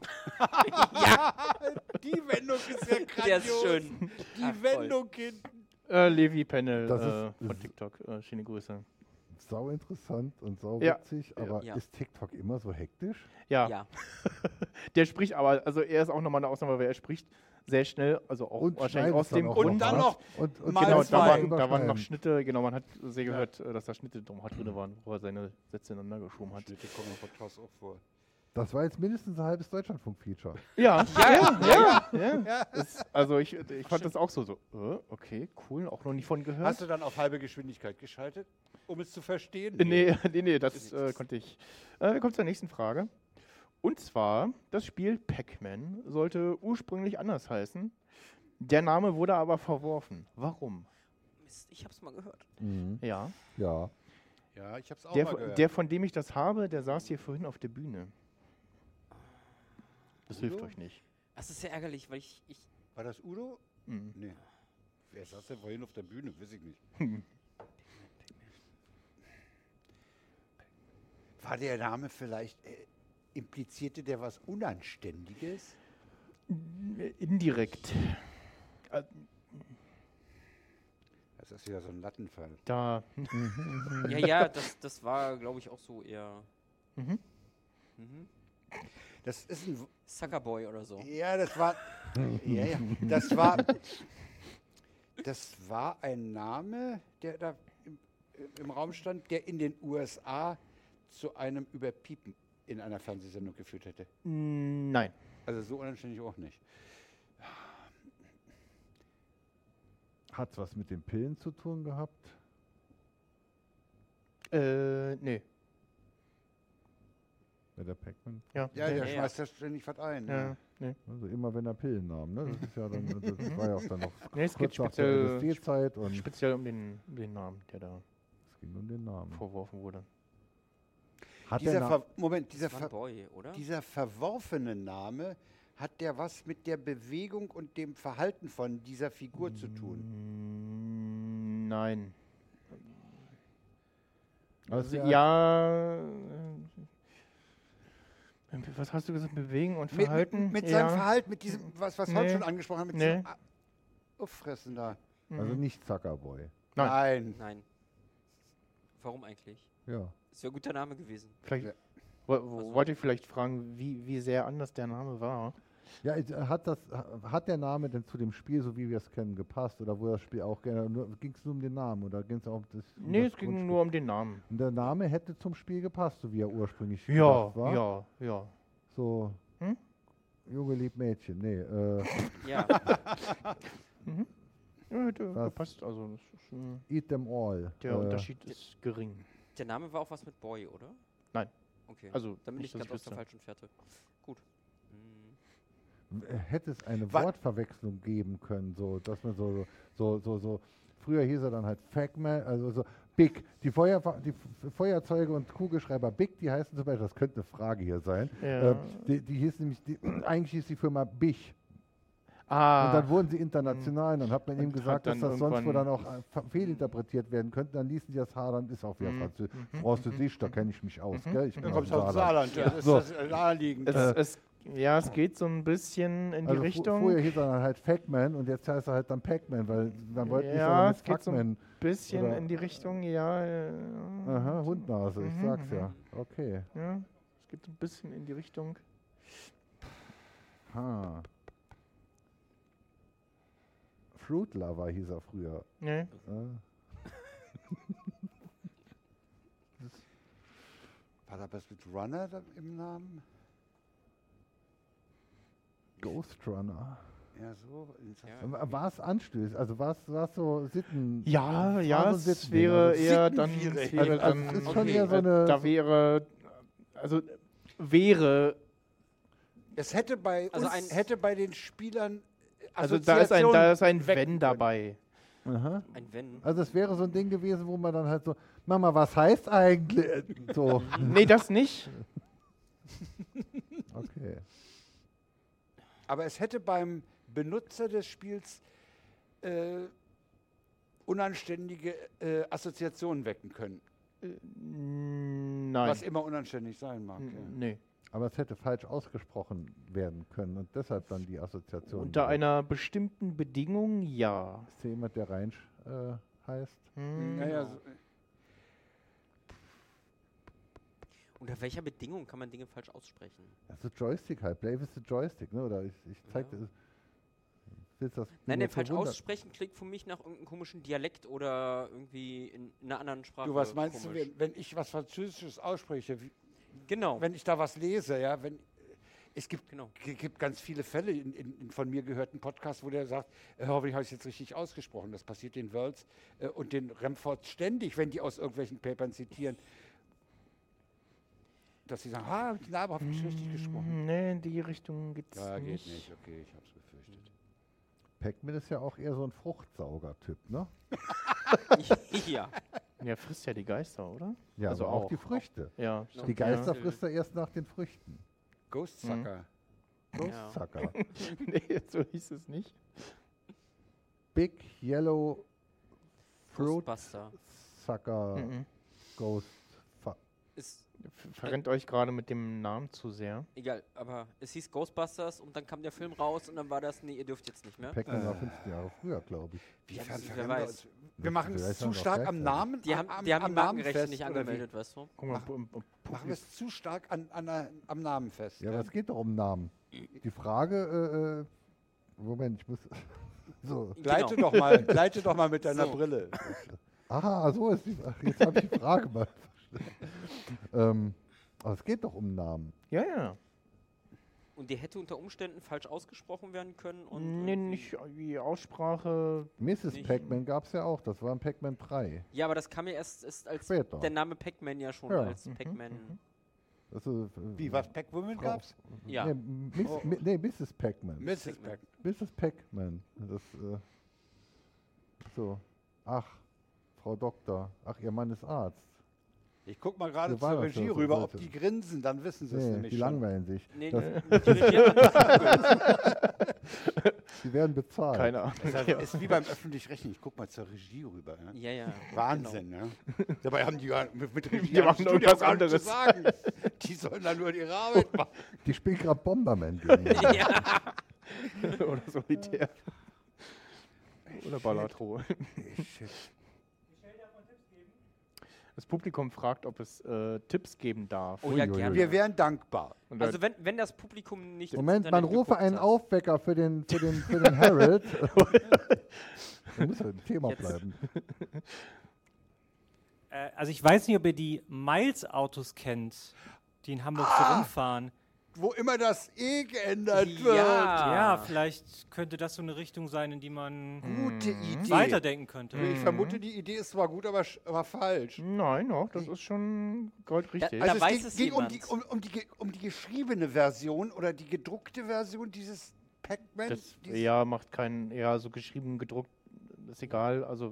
Die Wendung ist ja grandios. Der ist schön. Die Wendung hinten. Levi Panel Das ist- von TikTok. Schöne Grüße. sau interessant und sau Ja. witzig, aber Ja. ist TikTok immer so hektisch? Ja. Ja. Der spricht aber, also er ist auch nochmal eine Ausnahme, weil er spricht sehr schnell, also auch Und wahrscheinlich schneidet aus dann dem auch Grund. Und dann noch noch Und mal Genau, zwei. da waren noch Überschneiden. Schnitte, genau, man hat sehr gehört, dass da Schnitte drin waren, wo er seine Sätze ineinander geschoben hat. Schnitte kommen im Podcast auch vor. Das war jetzt mindestens ein halbes Deutschlandfunk-Feature. Ja, ja. Also ich fand das auch so, okay, cool, auch noch nie von gehört. Hast du dann auf halbe Geschwindigkeit geschaltet, um es zu verstehen? Nee, das konnte ich. Wir kommen zur nächsten Frage. Und zwar, das Spiel Pac-Man sollte ursprünglich anders heißen. Der Name wurde aber verworfen. Warum? Mist, ich hab's mal gehört. Ja. Ja. Ja, ich hab's auch mal gehört. Der, von dem ich das habe, der saß hier vorhin auf der Bühne. Das Udo? hilft euch nicht. Das ist sehr ärgerlich, weil ich War das Udo? Mhm. Nee. Wer saß denn vorhin auf der Bühne? Weiß ich nicht. War der Name vielleicht, implizierte der was Unanständiges? Indirekt. Das ist wieder so ein Lattenfall. Da. ja, das war, glaube ich, auch so eher Das ist ein. Suckerboy oder so. Ja, das war. ja. Das war ein Name, der da im Raum stand, der in den USA zu einem Überpiepen in einer Fernsehsendung geführt hätte. Nein. Also so unanständig auch nicht. Hat es was mit den Pillen zu tun gehabt? Nee. Bei der Pac-Man? Ja. Ja, der Ja. schmeißt ja ständig was ein. Ja, nee. Also immer wenn er Pillen nahm, ne? Das ist ja dann, das war ja auch dann noch Nee, es geht kurz nach der speziell, LSD-Zeit und speziell um den Namen, der da es ging um den Namen. vorgeworfen wurde. Hat Dieser der Das war ein Boy, oder? dieser verworfene Name, hat der was mit der Bewegung und dem Verhalten von dieser Figur zu tun? Nein. Also was hast du gesagt? Bewegen und Mit, Verhalten? mit ja. seinem Verhalten, mit diesem, was Nee. heute schon angesprochen haben, mit Nee. diesem Auffressen da. also nicht Zuckerboy. Nein. Nein. Warum eigentlich? Ja. Das wäre ein guter Name gewesen. Vielleicht, Ja. wollte ich vielleicht fragen, wie sehr anders der Name war? Ja, hat der Name denn zu dem Spiel, so wie wir es kennen, gepasst? Oder wurde das Spiel auch gerne, ging es nur um den Namen? Oder ging es auch um das? Nee, es ging nur um den Namen. Und der Name hätte zum Spiel gepasst, so wie er ursprünglich Ja, gedacht war? ja. So, Hm? Junge liebt Mädchen, nee. Ja. Ja, hätte Was? gepasst. Also das ist, Eat them all. der Unterschied ist gering. Der Name war auch was mit Boy, oder? Nein. Okay. Also Dann bin nicht, ich dass ganz aus der wüsste. falschen Fährte. Gut. Hätte es eine Wa- Wortverwechslung geben können, so, dass man so, früher hieß er dann halt Facman, also so Big. Die Feuerzeuge und Kugelschreiber Big, die heißen zum Beispiel, das könnte eine Frage hier sein, Ja. die hieß nämlich, eigentlich hieß die Firma Bich. Ah, Und dann wurden sie international und dann hat man Und ihm gesagt, hat dass dann das sonst wo dann irgendwann- auch fehlinterpretiert werden könnte. Dann ließen die das H, dann ist auch wieder Französisch, da kenne ich mich aus, gell? Ich bin Dann aus kommst dem du aus dem Saarland. Saarland. Das ist So. das naheliegend. es geht so ein bisschen in die Also Richtung. Früher hieß er dann halt Pac-Man und jetzt heißt er halt dann Pac-Man, weil dann wollten die Ja, mit es geht so ein Pac-Man. bisschen Oder- in die Richtung, ja. Aha, Hundnase, ich sag's ja. Okay. Ja, es geht so ein bisschen in die Richtung. Ha. Fruit Lover hieß er früher. Nee. War da was mit Runner da im Namen? Ghost Runner. Ja, so. War es anstößig? Also war es so Sitten? Ja, war ja, so ein es Sittending, wäre also eher dann, Sittenviere. wäre Also dann es ist schon eher so eine. da wäre, also wäre, Es hätte bei Also uns, hätte bei den Spielern also da ist ein Assoziationen Wenn wecken dabei. Aha. Ein Wenn. Also es wäre so ein Ding gewesen, wo man dann halt so, Mama, was heißt eigentlich? So. Nee, das nicht. Okay. Aber es hätte beim Benutzer des Spiels unanständige Assoziationen wecken können. Nein. Was immer unanständig sein mag. Ja. Nee. Aber es hätte falsch ausgesprochen werden können und deshalb dann die Assoziation. Unter einer bestimmten Bedingung, ja. Ist hier jemand, der Reinsch heißt? Hm. Naja, so, Unter welcher Bedingung kann man Dinge falsch aussprechen? Das ist Joystick halt. Play with the Joystick, ne? Oder ich zeig dir. Willst das Nein, nur der falsch verwundert- aussprechen klingt für mich nach irgendeinem komischen Dialekt oder irgendwie in einer anderen Sprache. Du, was meinst du, komisch. wenn ich was Französisches ausspreche, Genau. wenn ich da was lese, ja, es gibt, Genau. gibt ganz viele Fälle in von mir gehörten Podcasts, wo der sagt, hoffentlich habe ich es jetzt richtig ausgesprochen. Das passiert den Wörls und den Remford ständig, wenn die aus irgendwelchen Papern zitieren, dass sie sagen, den Namen habe ich nicht richtig gesprochen. Nee, in die Richtung geht's Ja, geht nicht. nicht, okay, ich habe es befürchtet. Pac-Man ist ja auch eher so ein Fruchtsauger-Typ, ne? Ja. Ja, frisst ja die Geister, oder? Ja, Also aber auch auch. die Früchte. Ja. Die Geister Ja. frisst er erst nach den Früchten. Ghost Sucker. Ghostsucker. Nee, so hieß es nicht. Big Yellow Fruit Ghostbuster. Sucker Mhm. Ghost. Ist Verrennt euch gerade mit dem Namen zu sehr. egal, aber es hieß Ghostbusters und dann kam der Film raus und dann war das, nee, ihr dürft jetzt nicht mehr. Pac-Man war 15 Jahre früher, glaube ich. Wiefern wer verrennen wir weiß. uns? Wir machen es Vielleicht zu haben wir stark auch am gleichzeitig. Namen. Die haben am die Markenrechte Namenfest, nicht oder wie? angemeldet, weißt du? Guck mal, Machen wir es zu stark am Namen fest. Ja, aber es geht doch um Namen. Die Frage, Moment, ich muss. So. Gleite Genau. doch mal mit deiner So. Brille. Aha, so ist die. Ach, jetzt habe ich die Frage mal verstanden. Aber es geht doch um Namen. ja, ja. Und die hätte unter Umständen falsch ausgesprochen werden können. Und Nee, irgendwie- nicht die Aussprache. Mrs. Nicht. Pac-Man gab es ja auch. Das war ein Pac-Man 3. Ja, aber das kam ja erst als Später. der Name Pac-Man ja schon Ja. als Pac-Man. Also, Wie, was, Pac-Women gab's? Ja. Nee, Mrs. Pac-Man. Mrs. Pac. Mrs. Pac-Man. Das, so. Ach, Frau Doktor. Ach, Ihr Mann ist Arzt. Ich guck mal gerade So war zur das Regie so, rüber, so ob sollte- die grinsen, dann wissen sie es Nee, nämlich die schon. langweilen sich. Nee, Das, die Regie hat die werden bezahlt. Keine Ahnung. Das ist wie beim Öffentlich-Rechtlichen. Ich guck mal zur Regie rüber. Ja? ja, ja. Wahnsinn, ne? Dabei haben die ja mit Regie Die am machen Studio irgendwas gar nichts zu anderes. sagen. Die sollen dann nur ihre Arbeit machen. Die spielt gerade Bomberman. gegen ihn. Ja. Oder Solitär. Oder Ballatro. Shit. Das Publikum fragt, ob es Tipps geben darf. Oh ja, Uiuiui. gerne. Wir wären dankbar. Und Also wenn das Publikum nicht ins Moment, man Internet rufe geguckt einen hat. Aufwecker für den Harold. Da muss ja ein Thema Jetzt. bleiben. Also ich weiß nicht, ob ihr die Miles-Autos kennt, die in Hamburg so rumfahren. Wo immer das E geändert wird. Ja, vielleicht könnte das so eine Richtung sein, in die man Gute Idee. weiterdenken könnte. Ich vermute, die Idee ist zwar gut, aber falsch. Nein, doch, das ist schon goldrichtig. Da Also weiß es es ging jemand. um die geschriebene Version oder die gedruckte Version dieses Pac-Man. Das, dieses- ja, macht keinen, ja, so geschrieben, gedruckt, ist egal. Also,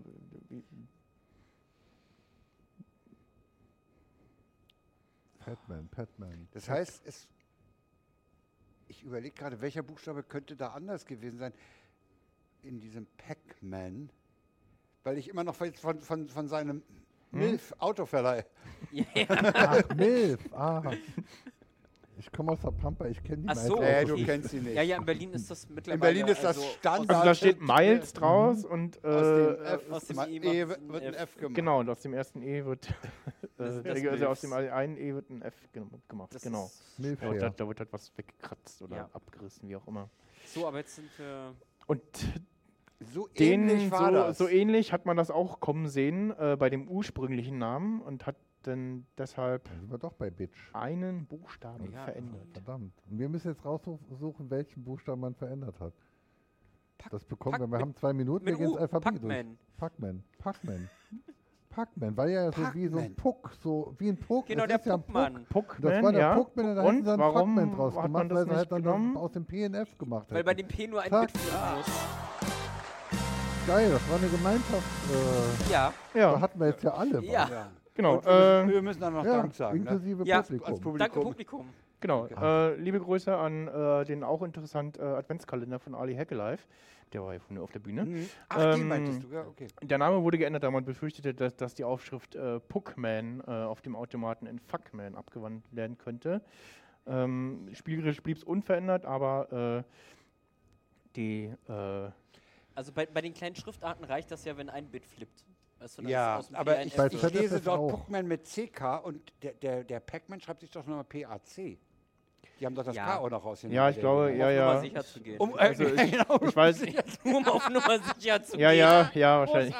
Pac-Man. Das heißt, ich überlege gerade, welcher Buchstabe könnte da anders gewesen sein in diesem Pac-Man, weil ich immer noch von seinem Milf-Autoverleih. Ach, Milf. Ah. Ich komme aus der Pampa, ich kenne die Ach so, Miles-Autos Du okay. kennst sie nicht. Ja, ja, in Berlin ist das mittlerweile. In Berlin ist das also Standard. also da steht Miles draus und Aus dem F, aus dem aus E dem E macht's wird ein F gemacht. genau, und aus dem ersten E wird Das ist das also aus Milfs. dem einen E wird ein F gemacht. das Genau. ist Milf Da wird, her. halt, da wird halt was weggekratzt oder Ja. abgerissen, wie auch immer. So, aber jetzt sind wir. Und So ähnlich war das. so ähnlich hat man das auch kommen sehen bei dem ursprünglichen Namen und hat dann deshalb Da sind wir doch bei Bitch. einen Buchstaben Ja. verändert. Verdammt. Und wir müssen jetzt raussuchen, welchen Buchstaben man verändert hat. Das bekommen wir. Pac- Wir haben 2 Minuten, wir mit gehen ins U, Alphabet Pac-Man. durch. Pac-Man, war ja so wie so ein Pac-Man. Puck, so wie ein Puck. Genau, Das der ist ja ein Puckmann. Puckman, Das war der ja. Puckman, und da hätten Und sie dann warum Pac-Man draus hat gemacht, man das weil sie nicht halt dann genommen? aus dem PNF gemacht Weil bei hätten. dem P nur ein Zack. Bit fliegen muss. Geil, das war eine Gemeinschaft. Ja. Da Ja, hatten wir jetzt ja alle. Ja. Ja. genau. Und wir müssen dann noch Ja, Dank sagen. Ne? inklusive Ja, Publikum. Danke, Publikum. Genau, liebe Grüße an den auch interessant Adventskalender von Ali Hackelife. Der war ja von mir auf der Bühne. Mhm. Ach, die Ähm, meintest du, ja, okay. Der Name wurde geändert, da man befürchtete, dass die Aufschrift Puckman auf dem Automaten in Fuckman abgewandelt werden könnte. Spielerisch blieb es unverändert, aber die Also bei den kleinen Schriftarten reicht das ja, wenn ein Bit flippt. Weißt du, das Ja, ist aus dem aber PNF. ich Bei lese ZFS dort auch. Puckman mit CK und der Pac-Man schreibt sich doch nochmal PAC. Die haben doch das Ja. K auch noch rausgenommen. Ja, ich glaube, Um ja, auf Nummer ja. sicher zu gehen. Also ich weiß, Um auf Nummer sicher zu ja, gehen. ja, wahrscheinlich.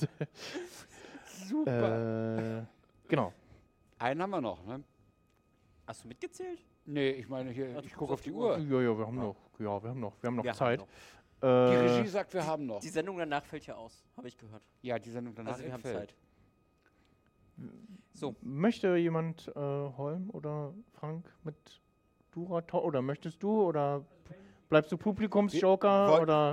Super. Genau. Einen haben wir noch, ne? Hast du mitgezählt? Nee, ich meine hier, Ach, du ich gucke guckst auf die die Uhr. Ja, wir haben noch. Ja, wir haben noch Wir haben Zeit. noch. Die Regie sagt, wir haben noch. Die Sendung danach fällt ja aus, habe ich gehört. Ja, die Sendung danach Also wir haben entfällt. Zeit. So, Möchte jemand Holm oder Frank mit Dura oder möchtest du oder bleibst du Publikumsjoker wollt- oder?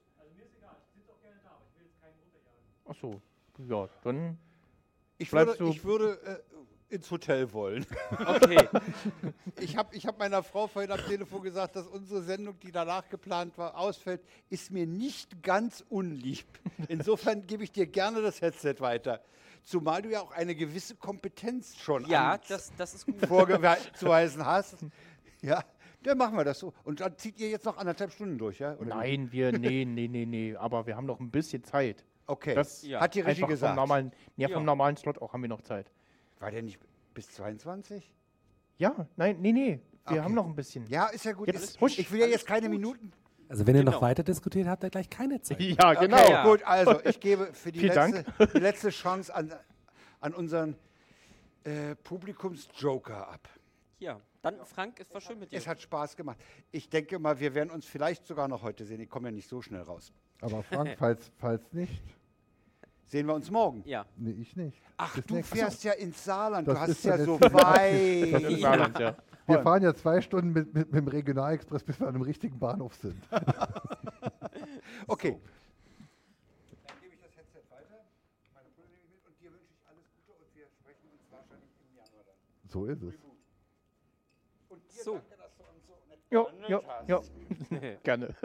Ach so, ja, dann Ich Bleibst würde ins Hotel wollen. okay. Ich hab meiner Frau vorhin am Telefon gesagt, dass unsere Sendung, die danach geplant war, ausfällt, ist mir nicht ganz unlieb. Insofern gebe ich dir gerne das Headset weiter. Zumal du ja auch eine gewisse Kompetenz schon Ja, das ist gut. vorzuweisen hast. Ja, dann machen wir das so. Und dann zieht ihr jetzt noch 1,5 Stunden durch, ja? Oder wie? nein, nee, aber wir haben noch ein bisschen Zeit. Okay, Das Ja. hat die Regie einfach gesagt. Ja. vom normalen Slot auch haben wir noch Zeit. War der nicht bis 22? Ja, nein, nee, wir Okay. haben noch ein bisschen. Ja, ist ja gut. Jetzt husch. Ich will ja jetzt keine Minuten. Also wenn ihr Genau. noch weiter diskutiert, habt ihr gleich keine Zeit. Ja, genau. Okay, Ja. gut, also ich gebe für die Vielen die letzte Chance an unseren Publikumsjoker ab. Ja, dann Frank, es war schön mit dir. Es hat Spaß gemacht. Ich denke mal, wir werden uns vielleicht sogar noch heute sehen. Ich komme ja nicht so schnell raus. Aber Frank, falls nicht, Sehen wir uns morgen. Ja. nee, ich nicht. Ach, Bis du nächste- fährst ja ins Saarland. Das Du hast ist es ja ja so jetzt- weit. Das ist Saarland, ja. Wir fahren ja 2 Stunden mit dem Regionalexpress, bis wir an einem richtigen Bahnhof sind. Okay. Dann gebe ich das Headset weiter. Meine Brille nehme ich mit und dir wünsche ich alles Gute und wir sprechen uns wahrscheinlich im Januar dann. So ist es. Und dir So. danke, dass du uns so nett behandelt hast. Ja. Gerne.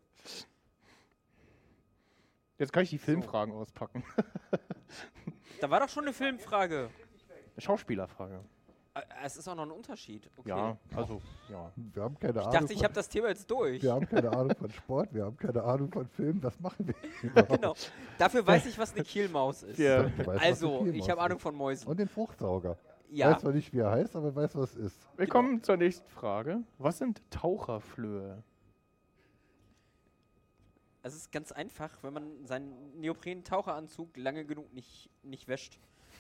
Jetzt kann ich die Filmfragen auspacken. Da war doch schon eine Filmfrage. Schauspielerfrage. Es ist auch noch ein Unterschied. Okay. Ja, also, ja. Wir haben keine Ich Ahnung. dachte, ich habe das Thema jetzt durch. Wir haben keine Ahnung von Sport, wir haben keine Ahnung von Film. Was machen wir überhaupt? Genau. Dafür weiß ich, was eine Kielmaus ist. Ja. Ich weiß, was Also, eine ich Kielmaus habe Ahnung ist. von Mäusen. Und den Fruchtsauger. Ja. Weiß zwar nicht, wie er heißt, aber weiß, was es ist. Wir kommen zur nächsten Frage. Was sind Taucherflöhe? Es ist ganz einfach, wenn man seinen Neopren-Taucheranzug lange genug nicht wäscht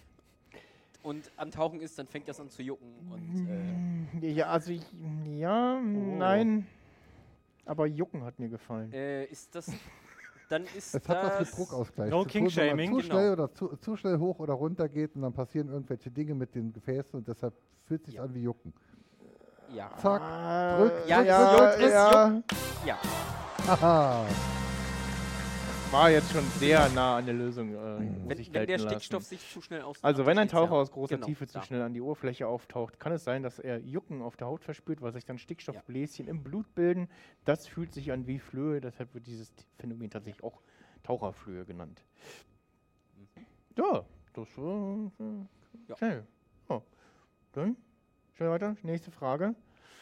und am Tauchen ist, dann fängt das an zu jucken. Und, Ja, also, ja, nein. Aber Jucken hat mir gefallen. ist das... Dann ist Es hat was mit das... Druckausgleich No zu tun, wenn man King-Shaming, zu genau. schnell oder zu schnell hoch oder runter geht und dann passieren irgendwelche Dinge mit den Gefäßen und deshalb fühlt sich Ja. an wie Jucken. Ja. Zack, drück, Ja, drück, ja, drück, drück. ja. Ja. Haha. War jetzt schon sehr nah an der Lösung. Muss Wenn, ich wenn der gelten Stickstoff lassen. sich zu schnell aus... Also wenn ein abschließt, Taucher ja. aus großer Genau, Tiefe zu da. schnell an die Oberfläche auftaucht, kann es sein, dass er Jucken auf der Haut verspürt, weil sich dann Stickstoffbläschen im Blut bilden. Das fühlt sich an wie Flöhe, deshalb wird dieses Phänomen tatsächlich auch Taucherflöhe genannt. Ja, das war Ja. schnell. Oh. Dann, schnell weiter, nächste Frage.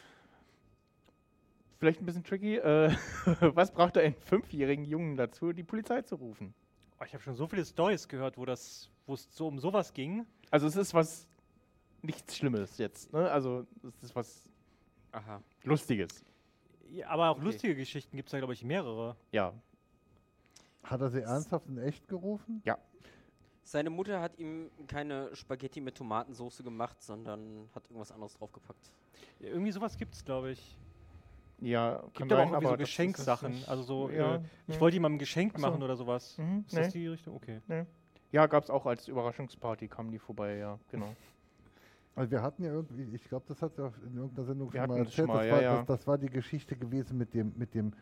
Vielleicht ein bisschen tricky. Was brachte einen 5-jährigen Jungen dazu, die Polizei zu rufen? Oh, ich habe schon so viele Storys gehört, wo es so um sowas ging. Also es ist was nichts Schlimmes jetzt, ne? Also es ist was Aha. Lustiges. Ja, aber auch Okay. lustige Geschichten gibt es da, glaube ich, mehrere. Ja. Hat er sie ernsthaft in echt gerufen? Ja. Seine Mutter hat ihm keine Spaghetti mit Tomatensauce gemacht, sondern hat irgendwas anderes draufgepackt. Ja, irgendwie sowas gibt es, glaube ich. Ja, kann Gibt aber auch sein, irgendwie so das ist Geschenksachen. nicht- Also so, Ja, ich nee. wollte ihm mal ein Geschenk Ach so. machen oder sowas. Mhm, Ist das die Richtung? Okay. Ja, gab es auch als Überraschungsparty, kamen die vorbei, ja, genau. Also wir hatten ja irgendwie, ich glaube, das hat ja in irgendeiner Sendung Wir schon mal hatten es schon erzählt, mal, das, ja, war, ja. das war die Geschichte gewesen mit dem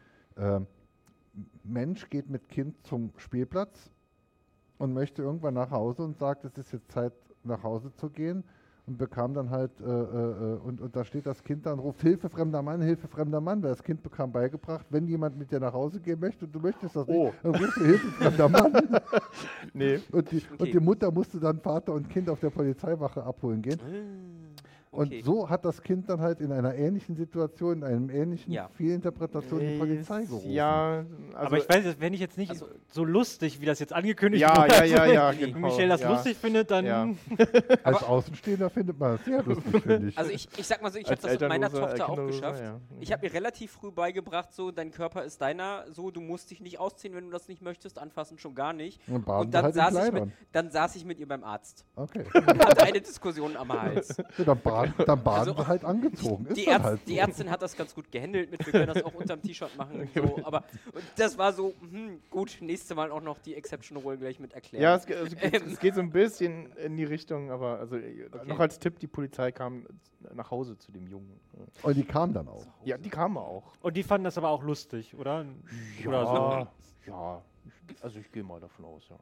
Mensch geht mit Kind zum Spielplatz und möchte irgendwann nach Hause und sagt, es ist jetzt Zeit, nach Hause zu gehen und bekam dann halt, und da steht das Kind dann, ruft Hilfe, fremder Mann, weil das Kind bekam beigebracht, wenn jemand mit dir nach Hause gehen möchte und du möchtest das Oh. nicht, dann rufst du Hilfe, fremder Mann. Nee. Und die Mutter musste dann Vater und Kind auf der Polizeiwache abholen gehen. Okay. Und so hat das Kind dann halt in einer ähnlichen Situation, in einem ähnlichen Fehlinterpretation die Polizei gerufen. Ja, aber ich weiß, wenn ich jetzt nicht so lustig, wie das jetzt angekündigt Ja, wurde, ja, wenn genau, Michelle das ja. lustig findet, dann... Ja. Als Außenstehender findet man das sehr lustig, finde ich. Also ich sag mal so, ich habe Als das mit meiner elternloser, Tochter auch kinderloser, geschafft. ja. Ich habe ihr relativ früh beigebracht, so, dein Körper ist deiner, so, du musst dich nicht ausziehen, wenn du das nicht möchtest, anfassen schon gar nicht. Und baden Und dann, halt in Kleidern. dann saß ich mit ihr beim Arzt. Okay. Und hatte eine Diskussion am Hals. Ja, dann baden wir halt angezogen. Ist dann halt so. Die Ärztin hat das ganz gut gehandelt mit, wir können das auch unterm T-Shirt machen und so, aber und das war so, gut, nächstes Mal auch noch die Exception-Rolle gleich mit erklären. Ja, es geht so ein bisschen in die Richtung, aber also noch als Tipp, die Polizei kam nach Hause zu dem Jungen. Und die kam dann auch. Ja, die kamen auch. Und die fanden das aber auch lustig, oder? Oder so. Ja, also ich gehe mal davon aus, ja.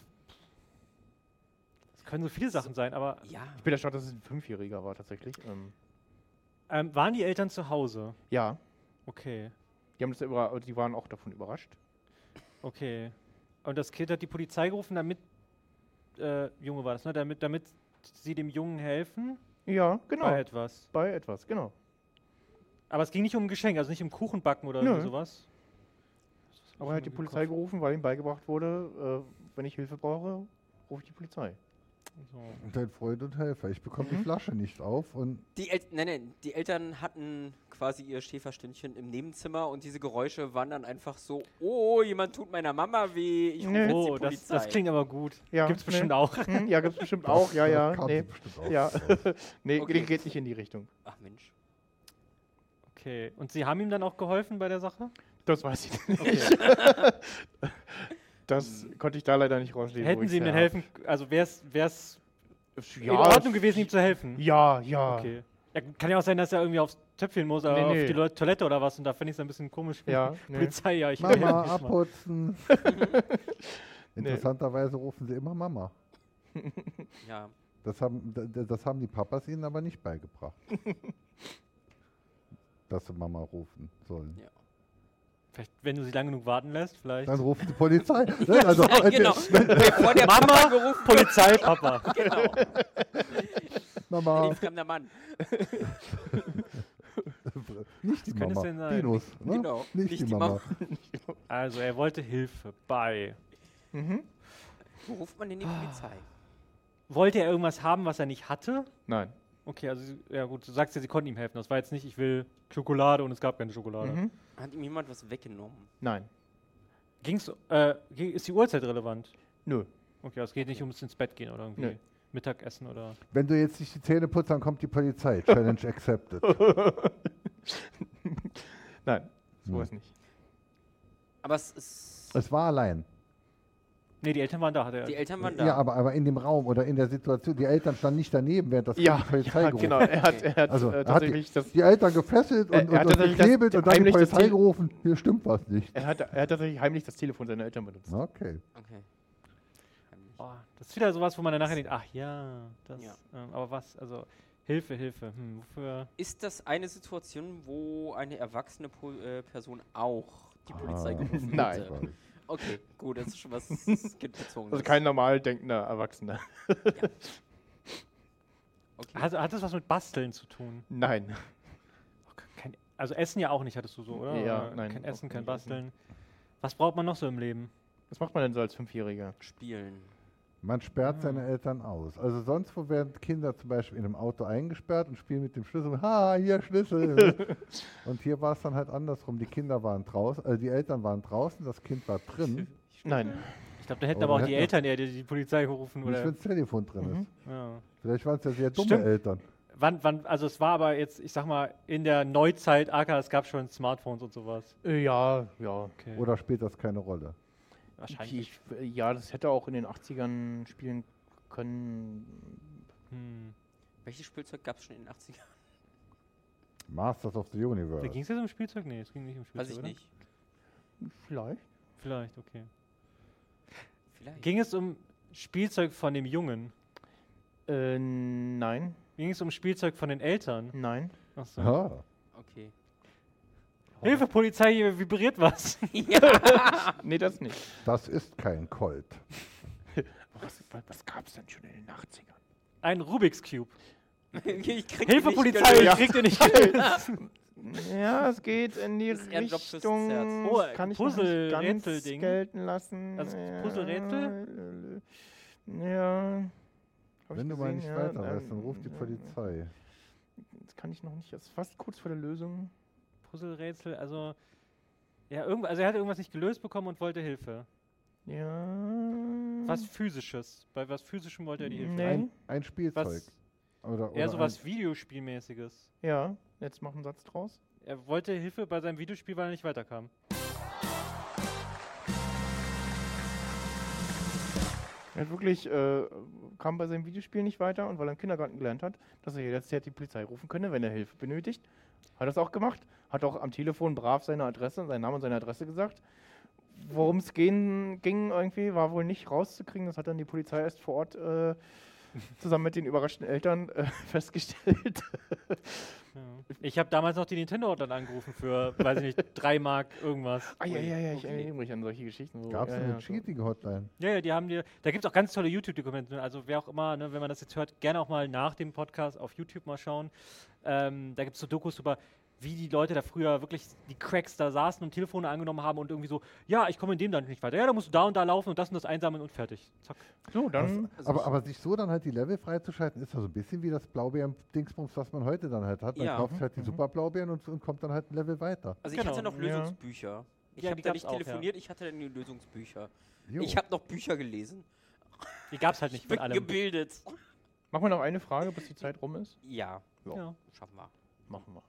Das können so viele Sachen sein, aber... Ja. Ich bin erstaunt, dass es ein 5-Jähriger war tatsächlich. waren die Eltern zu Hause? Ja. Okay. Die waren auch davon überrascht. Okay. Und das Kind hat die Polizei gerufen, damit... Junge war das, ne? Damit sie dem Jungen helfen? Ja, genau. Bei etwas? Genau. Aber es ging nicht um ein Geschenk, also nicht um Kuchenbacken oder Nö. sowas? Aber er hat die Polizei gerufen, weil ihm beigebracht wurde, wenn ich Hilfe brauche, rufe ich die Polizei. So. Und dein Freund und Helfer. Ich bekomme die Flasche nicht auf und... Die Eltern hatten quasi ihr Schäferstündchen im Nebenzimmer und diese Geräusche waren dann einfach so, oh, jemand tut meiner Mama weh, ich rufe jetzt die Polizei. Das klingt aber gut. Ja, Gibt's bestimmt auch. Ja, gibt's bestimmt auch, ja. kam Nee, bestimmt auch. ja. Nee, Okay. geht nicht in die Richtung. Ach Mensch. Okay. Und Sie haben ihm dann auch geholfen bei der Sache? Das weiß ich nicht. Okay. Das konnte ich da leider nicht rauslesen. wo Hätten ich's Sie ihm denn her hab. helfen, also wär's in Ja, Ordnung gewesen, ihm zu helfen? Ja. Okay. Ja, kann ja auch sein, dass er irgendwie aufs Töpfchen muss, oder Nee. auf die Toilette oder was, und da finde ich es ein bisschen komisch. Ja, nee. Polizei, ja, ich Mama, helfe jetzt mal. abputzen. Interessanterweise rufen sie immer Mama. Ja. Das haben die Papas ihnen aber nicht beigebracht. Dass sie Mama rufen sollen. Ja. Vielleicht, wenn du sie lange genug warten lässt, vielleicht. Dann rufen die Polizei. Ne? Also, Genau. Bevor der Mama, Papa gerufen wird. Polizei, Papa. Genau. Mama. Ein fremder Mann. Nicht die Was könnte es Mama. denn sein? Dinos. Ne? Genau, Nicht die Mama. Also, er wollte Hilfe bei. Wo ruft man denn die Polizei? Wollte er irgendwas haben, was er nicht hatte? Nein. Okay, also, ja gut, du sagst ja, sie konnten ihm helfen. Das war jetzt nicht, ich will Schokolade und es gab keine Schokolade. Hat ihm jemand was weggenommen? Nein. Ist die Uhrzeit relevant? Nö. Okay, also es geht nicht ums ins Bett gehen oder irgendwie Nö. Mittagessen oder... Wenn du jetzt nicht die Zähne putzt, dann kommt die Polizei. Challenge accepted. Nein, sowas nicht. Aber es ist... Es war allein. Nee, die Eltern waren da, hat er. Die Eltern waren da. Ja, aber in dem Raum oder in der Situation, die Eltern standen nicht daneben, während das Ja, die Polizei ja, gerufen genau. Er hat Also, er hat tatsächlich die Eltern gefesselt Er hat und tatsächlich geknebelt das- und dann die heimlich das Polizei Tele- gerufen. Hier stimmt was nicht. Er hat tatsächlich heimlich das Telefon seiner Eltern benutzt. Okay. Okay. Oh, das ist wieder sowas, wo man dann nachher denkt, ach ja, das, Ja. aber was, also Hilfe, wofür? Ist das eine Situation, wo eine erwachsene Person auch die Polizei gerufen Nein. hätte? Okay, gut, das ist schon was kindbezogenes. Also kein normal denkender Erwachsener. Okay. Hat das was mit Basteln zu tun? Nein. Also Essen ja auch nicht, hattest du so, oder? Ja, Oder nein, Kein auch Essen, kein nicht Basteln. Was braucht man noch so im Leben? Was macht man denn so als Fünfjähriger? Spielen. Man sperrt seine Eltern aus. Also sonst wo werden Kinder zum Beispiel in einem Auto eingesperrt und spielen mit dem Schlüssel. Ha, hier Schlüssel. Und hier war es dann halt andersrum. Die Kinder waren draußen, also die Eltern waren draußen, das Kind war drin. Nein. Ich glaube, da hätten Oder aber auch die hätten- Eltern eher die Polizei gerufen, Nicht, oder? wenn das Telefon drin ist. Ja. Vielleicht waren es ja sehr dumme Stimmt. Eltern. Also es war aber jetzt, ich sag mal, in der Neuzeit, es gab schon Smartphones und sowas. Ja. Okay. Oder spielt das keine Rolle? Wahrscheinlich. Ja, das hätte auch in den 80ern spielen können. Welches Spielzeug gab es schon in den 80ern? Masters of the Da Universe. ging es jetzt um Spielzeug? Nee, es ging nicht um Spielzeug, Weiß ich oder? nicht. Vielleicht. Vielleicht, okay. Vielleicht. Ging es um Spielzeug von dem Jungen? Nein. Ging es um Spielzeug von den Eltern? Nein. Achso. Ah, Okay. Hilfe, Polizei, hier vibriert was. Nee, das nicht. das ist kein Colt. Was gab es denn schon in den 80ern? Ein Rubik's Cube. Ich krieg Hilfe, ihn nicht Polizei, ich gelöst. krieg den nicht. Ich krieg ihn Hilfe, nicht Polizei, gelöst. ich krieg den nicht gelöst. Ja, es geht in die Das ist eher ein Job fürs Richtung. Herz. Oh, kann ich noch nicht ganz Puzzle-Rätsel-Ding. gelten lassen. Also Puzzle-Rätsel? Ja. Hab Wenn ich du mal gesehen, nicht ja, weiter weißt, dann ruft die Polizei. Das kann ich noch nicht. Das ist fast kurz vor der Lösung. Puzzle-Rätsel, also. Ja, also er hat irgendwas nicht gelöst bekommen und wollte Hilfe. Ja. Was Physisches. Bei was Physischem wollte er die Hilfe. Nee. Ein Spielzeug. Was, Oder eher sowas Videospielmäßiges. Ja, jetzt mach einen Satz draus. Er wollte Hilfe bei seinem Videospiel, weil er nicht weiterkam. Er hat wirklich, kam bei seinem Videospiel nicht weiter und weil er im Kindergarten gelernt hat, dass er jederzeit die Polizei rufen könne, wenn er Hilfe benötigt. Hat er es auch gemacht. Hat auch am Telefon brav seine Adresse, seinen Namen und seine Adresse gesagt. Worum es ging irgendwie, war wohl nicht rauszukriegen. Das hat dann die Polizei erst vor Ort zusammen mit den überraschten Eltern festgestellt. Ja. Ich habe damals noch die Nintendo-Hotline angerufen für, weiß ich nicht, 3 Mark irgendwas. Ja, ich erinnere mich an solche Geschichten. So, Gab es ja, eine ja, Cheating-Hotline? Ja, die haben da gibt es auch ganz tolle YouTube-Dokumente. Also wer auch immer, ne, wenn man das jetzt hört, gerne auch mal nach dem Podcast auf YouTube mal schauen. Da gibt es so Dokus über, wie die Leute da früher wirklich, die Cracks da saßen und Telefone angenommen haben und irgendwie so, ja, ich komme in dem dann nicht weiter. Ja, da musst du da und da laufen und das einsammeln und fertig. Zack. So, dann. Aber sich so dann halt die Level freizuschalten, ist ja so ein bisschen wie das Blaubeeren-Dingsbums, was man heute dann halt hat. Man Ja. kauft halt die Super-Blaubeeren und kommt dann halt ein Level weiter. Also ich hatte noch Lösungsbücher. Ich Ja, habe die da gab's nicht auch, telefoniert, ich hatte dann die Lösungsbücher. Jo. Ich habe noch Bücher gelesen. Die gab es halt nicht Ich mit bin allem. gebildet. Machen wir noch eine Frage, bis die Zeit rum ist? Ja, Ja. schaffen wir. Machen wir.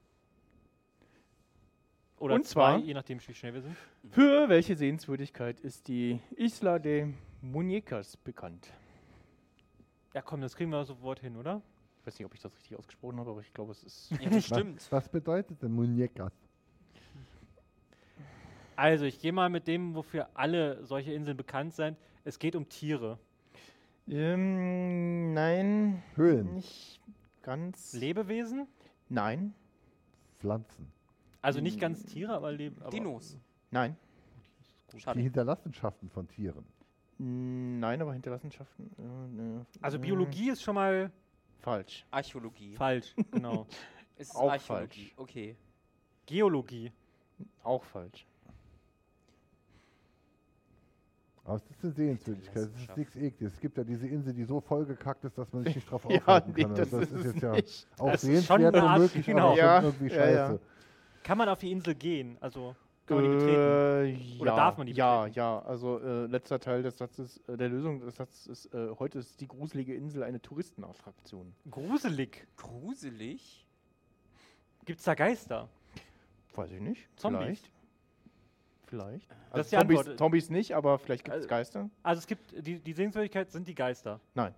Oder Und 2, zwar- je nachdem, wie schnell wir sind. Für welche Sehenswürdigkeit ist die Isla de Muñecas bekannt? Ja, komm, das kriegen wir sofort hin, oder? Ich weiß nicht, ob ich das richtig ausgesprochen habe, aber ich glaube, es ist. Ja, das stimmt. Was bedeutet denn Muñecas? Also, ich gehe mal mit dem, wofür alle solche Inseln bekannt sind. Es geht um Tiere. Nein. Höhlen. Nicht ganz. Lebewesen? Nein. Pflanzen. Also nicht ganz Tiere, aber Lebewesen. Dinos. Nein. Die Schade. Hinterlassenschaften von Tieren. Nein, aber Hinterlassenschaften. Also Biologie ist schon mal Falsch. Archäologie. falsch, genau. Es ist Auch Archäologie. falsch. Okay. Geologie. Auch falsch. Aber es ist eine Sehenswürdigkeit, es ist nichts Ekliges. Es gibt ja diese Insel, die so vollgekackt ist, dass man sich nicht drauf Ja, aufhalten nee, kann. das Also ist es jetzt ja nicht. auch Das ist schon sehenswert eine und Art- möglich, genau. aber Ja, schon irgendwie ja, ja. scheiße. Kann man auf die Insel gehen? Also kann man die betreten? Oder ja, darf man die Ja, betreten? ja. Also letzter Teil des Satzes, der Lösung des Satzes ist, heute ist die gruselige Insel eine Touristenattraktion. Gruselig. Gruselig? Gibt's da Geister? Weiß ich nicht. Zombies? Vielleicht. Das Also ist die Zombies, Antwort. Zombies nicht, aber vielleicht gibt es Also- Geister. Also es gibt, die Sehenswürdigkeit sind die Geister. Nein.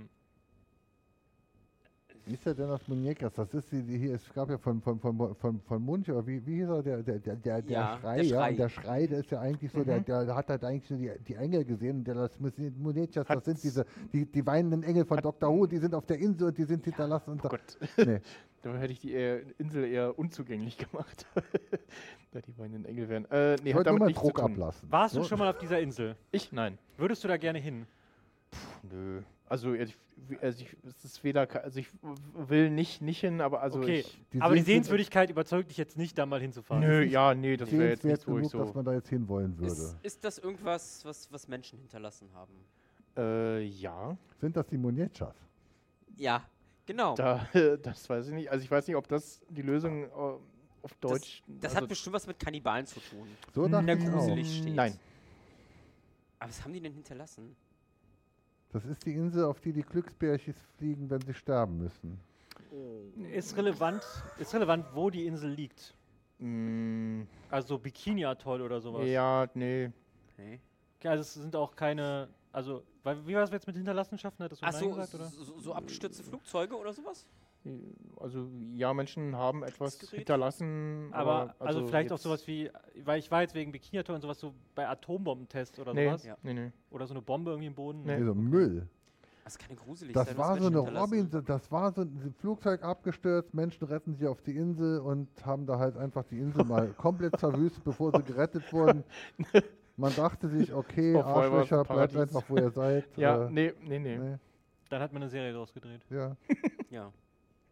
Wie ist der denn aus Muñecas? Das ist die hier, es gab ja von Munch, oder wie hieß er, der Ja, Schrei, der ja, Schrei. und der Schrei, der ist ja eigentlich so, der hat halt eigentlich nur die Engel gesehen, und der das Muñecas, das sind diese, die weinenden Engel von Dr. Who, die sind auf der Insel und die sind hinterlassen. Und Oh Gott. Nee. Da hätte ich die Insel eher unzugänglich gemacht. Da die weinenden Engel wären. Nee, Ich hat wollte nur damit mal nichts zu Druck tun. ablassen. Warst du So. schon mal auf dieser Insel? Ich? Nein. Würdest du da gerne hin? Nö. Also es ist weder, also ich will nicht hin, aber also Okay, ich, aber die Sehenswürdigkeit- Sehenswürdigkeit überzeugt dich jetzt nicht, da mal hinzufahren. Nö, ja, nee, das wäre jetzt Sehenswert nichts, wo genug, ich so. dass man da jetzt hinwollen würde. Ist das irgendwas, was Menschen hinterlassen haben? Ja. Sind das die Muñecas? Ja, genau. Das weiß ich nicht. Also ich weiß nicht, ob das die Lösung auf Deutsch. Das also hat bestimmt was mit Kannibalen zu tun. So In dachte der ich auch. gruselig steht. Nein. Aber was haben die denn hinterlassen? Das ist die Insel, auf die die Glücksbärchis fliegen, wenn sie sterben müssen. Ist relevant, wo die Insel liegt. Also Bikini-Atoll oder sowas. Ja, nee. Okay. Okay, also es sind auch keine, also, wie war das jetzt mit Hinterlassenschaften? Hattest du Ach Nein so, gesagt, oder? so abgestürzte Flugzeuge oder sowas? Also ja, Menschen haben etwas Gerät? hinterlassen. Aber also vielleicht auch jetzt- sowas wie, weil ich war jetzt wegen Bikini-Atoll und sowas so bei Atombombentests oder Nee, sowas. Ja. nee. Oder so eine Bombe irgendwie im Boden. Nee. Also Müll. Das kann ja gruselig Das sein. was war so Menschen eine hinterlassen. Robin, das war so ein Flugzeug abgestürzt, Menschen retten sich auf die Insel und haben da halt einfach die Insel mal komplett verwüstet, bevor sie gerettet wurden. Man dachte sich, okay, Oh, vorher war es Arschlöcher, bleibt Paradies. einfach, wo ihr seid. Ja, nee. Dann hat man eine Serie draus gedreht. Ja. Ja.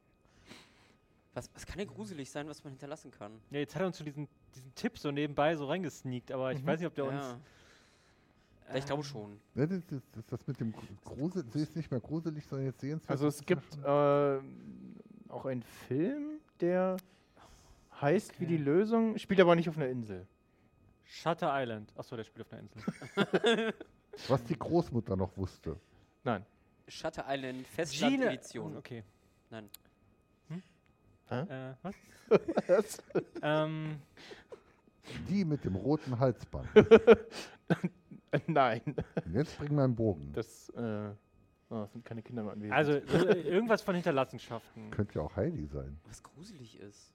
Was kann denn gruselig sein, was man hinterlassen kann? Ja, jetzt hat er uns so diesen Tipp so nebenbei so reingesneakt, aber ich weiß nicht, ob der uns... Ja, ich glaube schon. Ja, das mit dem Grusel, sie ist nicht mehr gruselig, sondern jetzt sehenswert. Also es gibt auch einen Film, der heißt wie die Lösung, spielt aber nicht auf einer Insel. Shutter Island. Achso, der spielt auf einer Insel. Was die Großmutter noch wusste. Nein. Shutter Island Festland-Edition. Okay. Nein. Was? Was? Die mit dem roten Halsband. Nein. Jetzt bring mal einen Bogen. Das sind keine Kinder mehr anwesend. Also irgendwas von Hinterlassenschaften. Könnte ja auch Heidi sein. Was gruselig ist.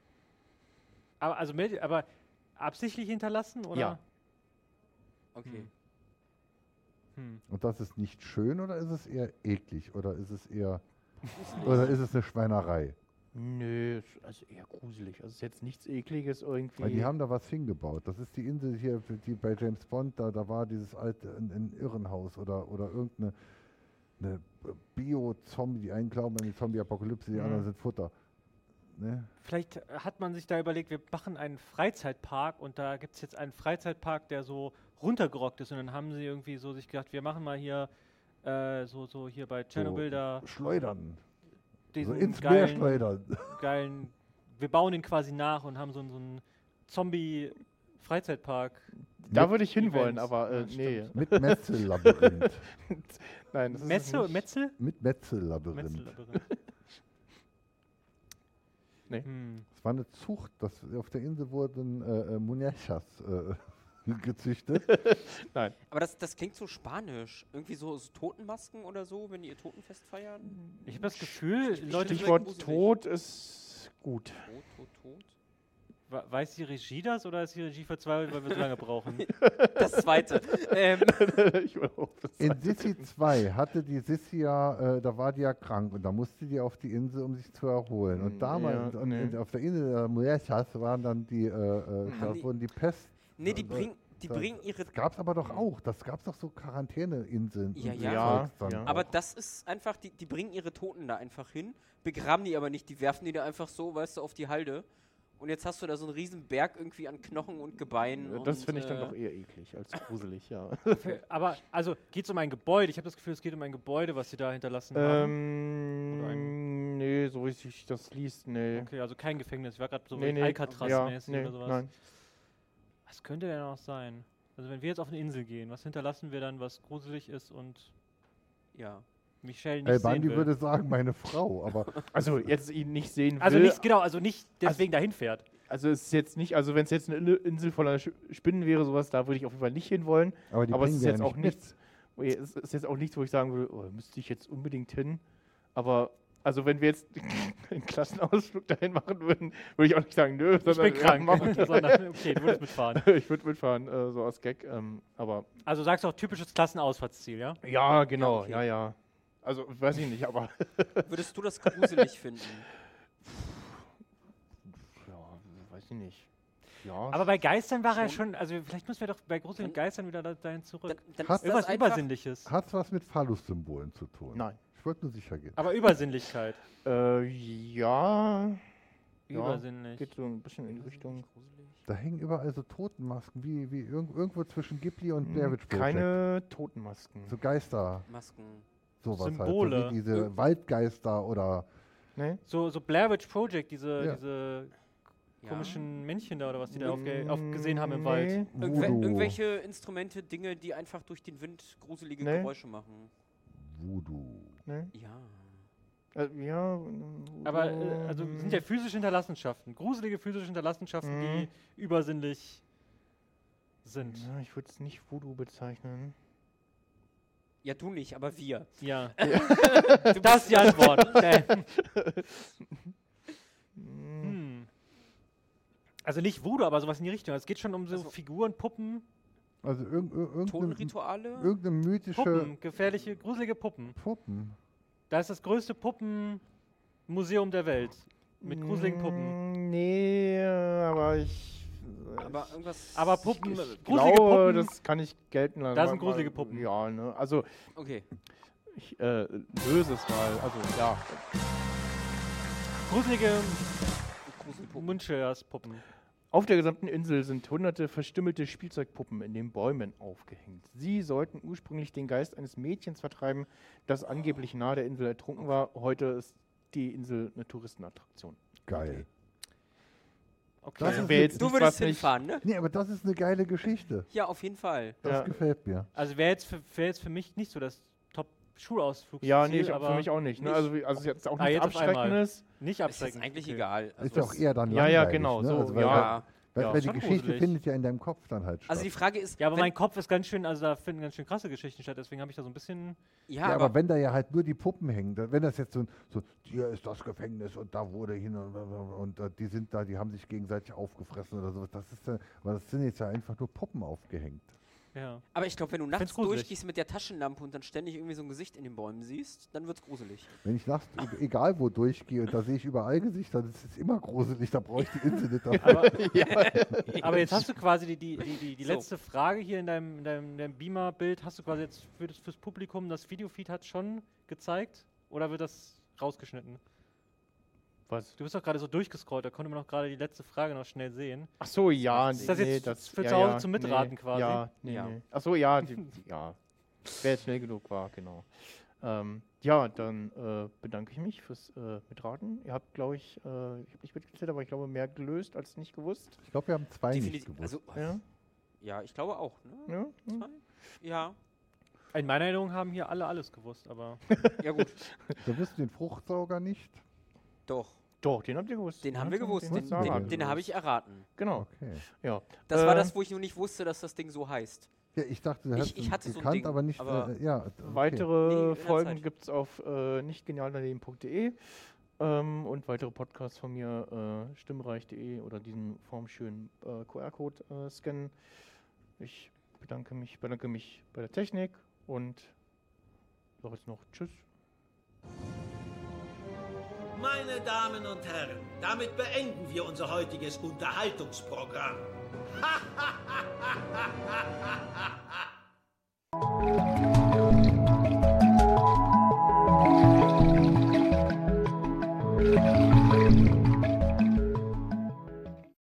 Aber absichtlich hinterlassen, oder? Ja. Okay. Und das ist nicht schön oder ist es eher eklig? Oder ist es eher... Oder ist es eine Schweinerei? Nö, also eher gruselig. Also es ist jetzt nichts Ekliges irgendwie. Weil die haben da was hingebaut. Das ist die Insel hier, die bei James Bond, da war dieses alte ein Irrenhaus oder irgendeine Bio-Zombie, die einen glauben an die Zombie-Apokalypse, die anderen sind Futter. Ne? Vielleicht hat man sich da überlegt, wir machen einen Freizeitpark und da gibt es jetzt einen Freizeitpark, der so runtergerockt ist und dann haben sie irgendwie so sich gedacht, wir machen mal hier so hier bei Tschernobyl da Schleudern. Diesen so ins Meer schleudern. Geilen, wir bauen den quasi nach und haben so einen Zombie-Freizeitpark. Da würde ich hinwollen, Events. aber nee. Mit Metzellabyrinth. Nein, das ist Metzel? Mit Metzellabyrinth. Nee. Es war eine Zucht, auf der Insel wurden Munechas gezüchtet. Nein. Aber das klingt so spanisch. Irgendwie so Totenmasken oder so, wenn die ihr Totenfest feiern. Ich habe das Gefühl, Leute... Stichwort Tod ist gut. Tot. Weiß die Regie das oder ist die Regie verzweifelt, weil wir so lange brauchen? Das Zweite. In Sissi 2 hatte die Sissi ja, da war die ja krank und da musste die auf die Insel, um sich zu erholen. Und damals, auf der Insel der Muerchas waren dann da wurden die Pest... Nee, die bringen ihre... Das gab es aber doch auch. Das gab es doch so Quarantäneinseln. Ja. Aber das ist einfach, die bringen ihre Toten da einfach hin, begraben die aber nicht, die werfen die da einfach so, weißt du, auf die Halde. Und jetzt hast du da so einen riesen Berg irgendwie an Knochen und Gebeinen. Das finde ich dann doch eher eklig als gruselig, ja. Aber, also, geht es um ein Gebäude? Ich habe das Gefühl, es geht um ein Gebäude, was sie da hinterlassen haben. Nee, so wie sich das liest, nee. Okay, also kein Gefängnis. Ich war gerade so Alcatraz-mäßig oder sowas. Nein. Was könnte denn auch sein? Also, wenn wir jetzt auf eine Insel gehen, was hinterlassen wir dann, was gruselig ist und Michelle nicht sehen will? würde sagen, meine Frau, aber... Also jetzt ihn nicht sehen will. Also nicht, genau, also nicht deswegen dahin fährt. Also es ist jetzt nicht, also wenn es jetzt eine Insel voller Spinnen wäre, sowas, da würde ich auf jeden Fall nicht hinwollen. Aber es ist ja jetzt auch nicht nichts. Es ist jetzt auch nichts, wo ich sagen würde, oh, müsste ich jetzt unbedingt hin. Aber also wenn wir jetzt einen Klassenausflug dahin machen würden, würde ich auch nicht sagen, nö, sondern ich bin krank. machen. Okay, du würdest mitfahren. Ich würde mitfahren, so aus Gag. Aber also sagst du auch typisches Klassenausfahrtsziel, ja? Ja, genau, okay. ja. Also weiß ich nicht, aber... Würdest du das gruselig finden? Ja, weiß ich nicht. Ja, aber bei Geistern war er schon, also vielleicht müssen wir doch bei gruseligen Geistern wieder dahin zurück. Dann irgendwas Übersinnliches. Hat es was mit Phallus-Symbolen zu tun? Nein. Ich wollte nur sicher gehen. Aber Übersinnlichkeit. Ja. Übersinnlich. Geht so ein bisschen in die Richtung. Da hängen überall so Totenmasken, wie irgendwo zwischen Ghibli und Blair Witch Project. Keine Totenmasken. So Geister. Masken. Sowas Symbole. halt. So wie diese Waldgeister oder... Nee? So Blair Witch Project, diese komischen Männchen da oder was die da gesehen haben im Wald. Irgendwelche Instrumente, Dinge, die einfach durch den Wind gruselige Geräusche machen. Voodoo. Nee? Ja. Ja. Aber also sind ja physische Hinterlassenschaften, gruselige physische Hinterlassenschaften, die übersinnlich sind. Ja, ich würde es nicht Voodoo bezeichnen. Ja, du nicht, aber wir. Ja. Das ist die Antwort. Also nicht Voodoo, aber sowas in die Richtung. Es geht schon um so Figuren, Puppen. Also Totenrituale? Irgendeine mythische... Puppen, gefährliche, gruselige Puppen. Da ist das größte Puppenmuseum der Welt. Mit gruseligen Puppen. Nee, aber irgendwas... Aber Puppen, ich gruselige glaube, Puppen... das kann ich gelten lassen. Da sind gruselige Puppen. Ja, ne, also... Okay. Ich löse es mal, also ja. gruselige Mundschers-Puppen. Auf der gesamten Insel sind hunderte verstümmelte Spielzeugpuppen in den Bäumen aufgehängt. Sie sollten ursprünglich den Geist eines Mädchens vertreiben, das angeblich nahe der Insel ertrunken war. Heute ist die Insel eine Touristenattraktion. Geil. Okay. Du würdest hinfahren, ne? Nee, aber das ist eine geile Geschichte. Ja, auf jeden Fall. Das gefällt mir. Also wäre jetzt für mich nicht so das Top-Schulausflugsziel. Ja, nee, für mich auch nicht. Ne? Also jetzt auch nichts Abschreckendes. Nicht abschreckend. Ist eigentlich egal. Also ist ja auch eher dann langweilig. Ja, Ne? genau. So, also, weil die Geschichte gruselig. findet ja in deinem Kopf dann halt statt. Also die Frage ist... Ja, aber mein Kopf ist ganz schön, also da finden ganz schön krasse Geschichten statt, deswegen habe ich da so ein bisschen... Ja, aber wenn da ja halt nur die Puppen hängen, wenn das jetzt so hier ist das Gefängnis und da wurde hin und die sind da, die haben sich gegenseitig aufgefressen oder sowas, aber das sind jetzt ja einfach nur Puppen aufgehängt. Ja. Aber ich glaube, wenn du nachts durchgehst mit der Taschenlampe und dann ständig irgendwie so ein Gesicht in den Bäumen siehst, dann wird's gruselig. Wenn ich nachts egal wo durchgehe und da sehe ich überall Gesichter, das ist immer gruselig, da brauche ich die Insel nicht dafür. Aber jetzt hast du quasi die letzte Frage hier in deinem Beamer-Bild, hast du quasi jetzt fürs Publikum, das Videofeed hat schon gezeigt oder wird das rausgeschnitten? Was? Du bist doch gerade so durchgescrollt, da konnte man noch gerade die letzte Frage noch schnell sehen. Ach so, ja. Ist das jetzt für zu Hause zum Mitraten quasi? Ja, nee. Ach so, ja, ja. Wer jetzt schnell genug war, genau. Ja, dann bedanke ich mich fürs Mitraten. Ihr habt, glaube ich, ich habe nicht mitgezählt, aber ich glaube, mehr gelöst als nicht gewusst. Ich glaube, wir haben 2 nicht gewusst. Also, ja, ich glaube auch. Ne? Ja? 2? Ja. In meiner Erinnerung haben hier alle alles gewusst, aber... Ja gut. Wir wussten den Fruchtsauger nicht. Doch, den habt ihr gewusst. Den haben wir gewusst. Den habe ich erraten. Genau. Okay. Ja. Das war das, wo ich noch nicht wusste, dass das Ding so heißt. Ja, ich dachte, ich hatte so ein gekannt, Ding, aber nicht. aber okay. Weitere Folgen gibt es auf nichtgenialdaneben.de und weitere Podcasts von mir stimmreich.de oder diesen formschönen QR-Code scannen. Ich bedanke mich bei der Technik und sage jetzt noch Tschüss. Meine Damen und Herren, damit beenden wir unser heutiges Unterhaltungsprogramm.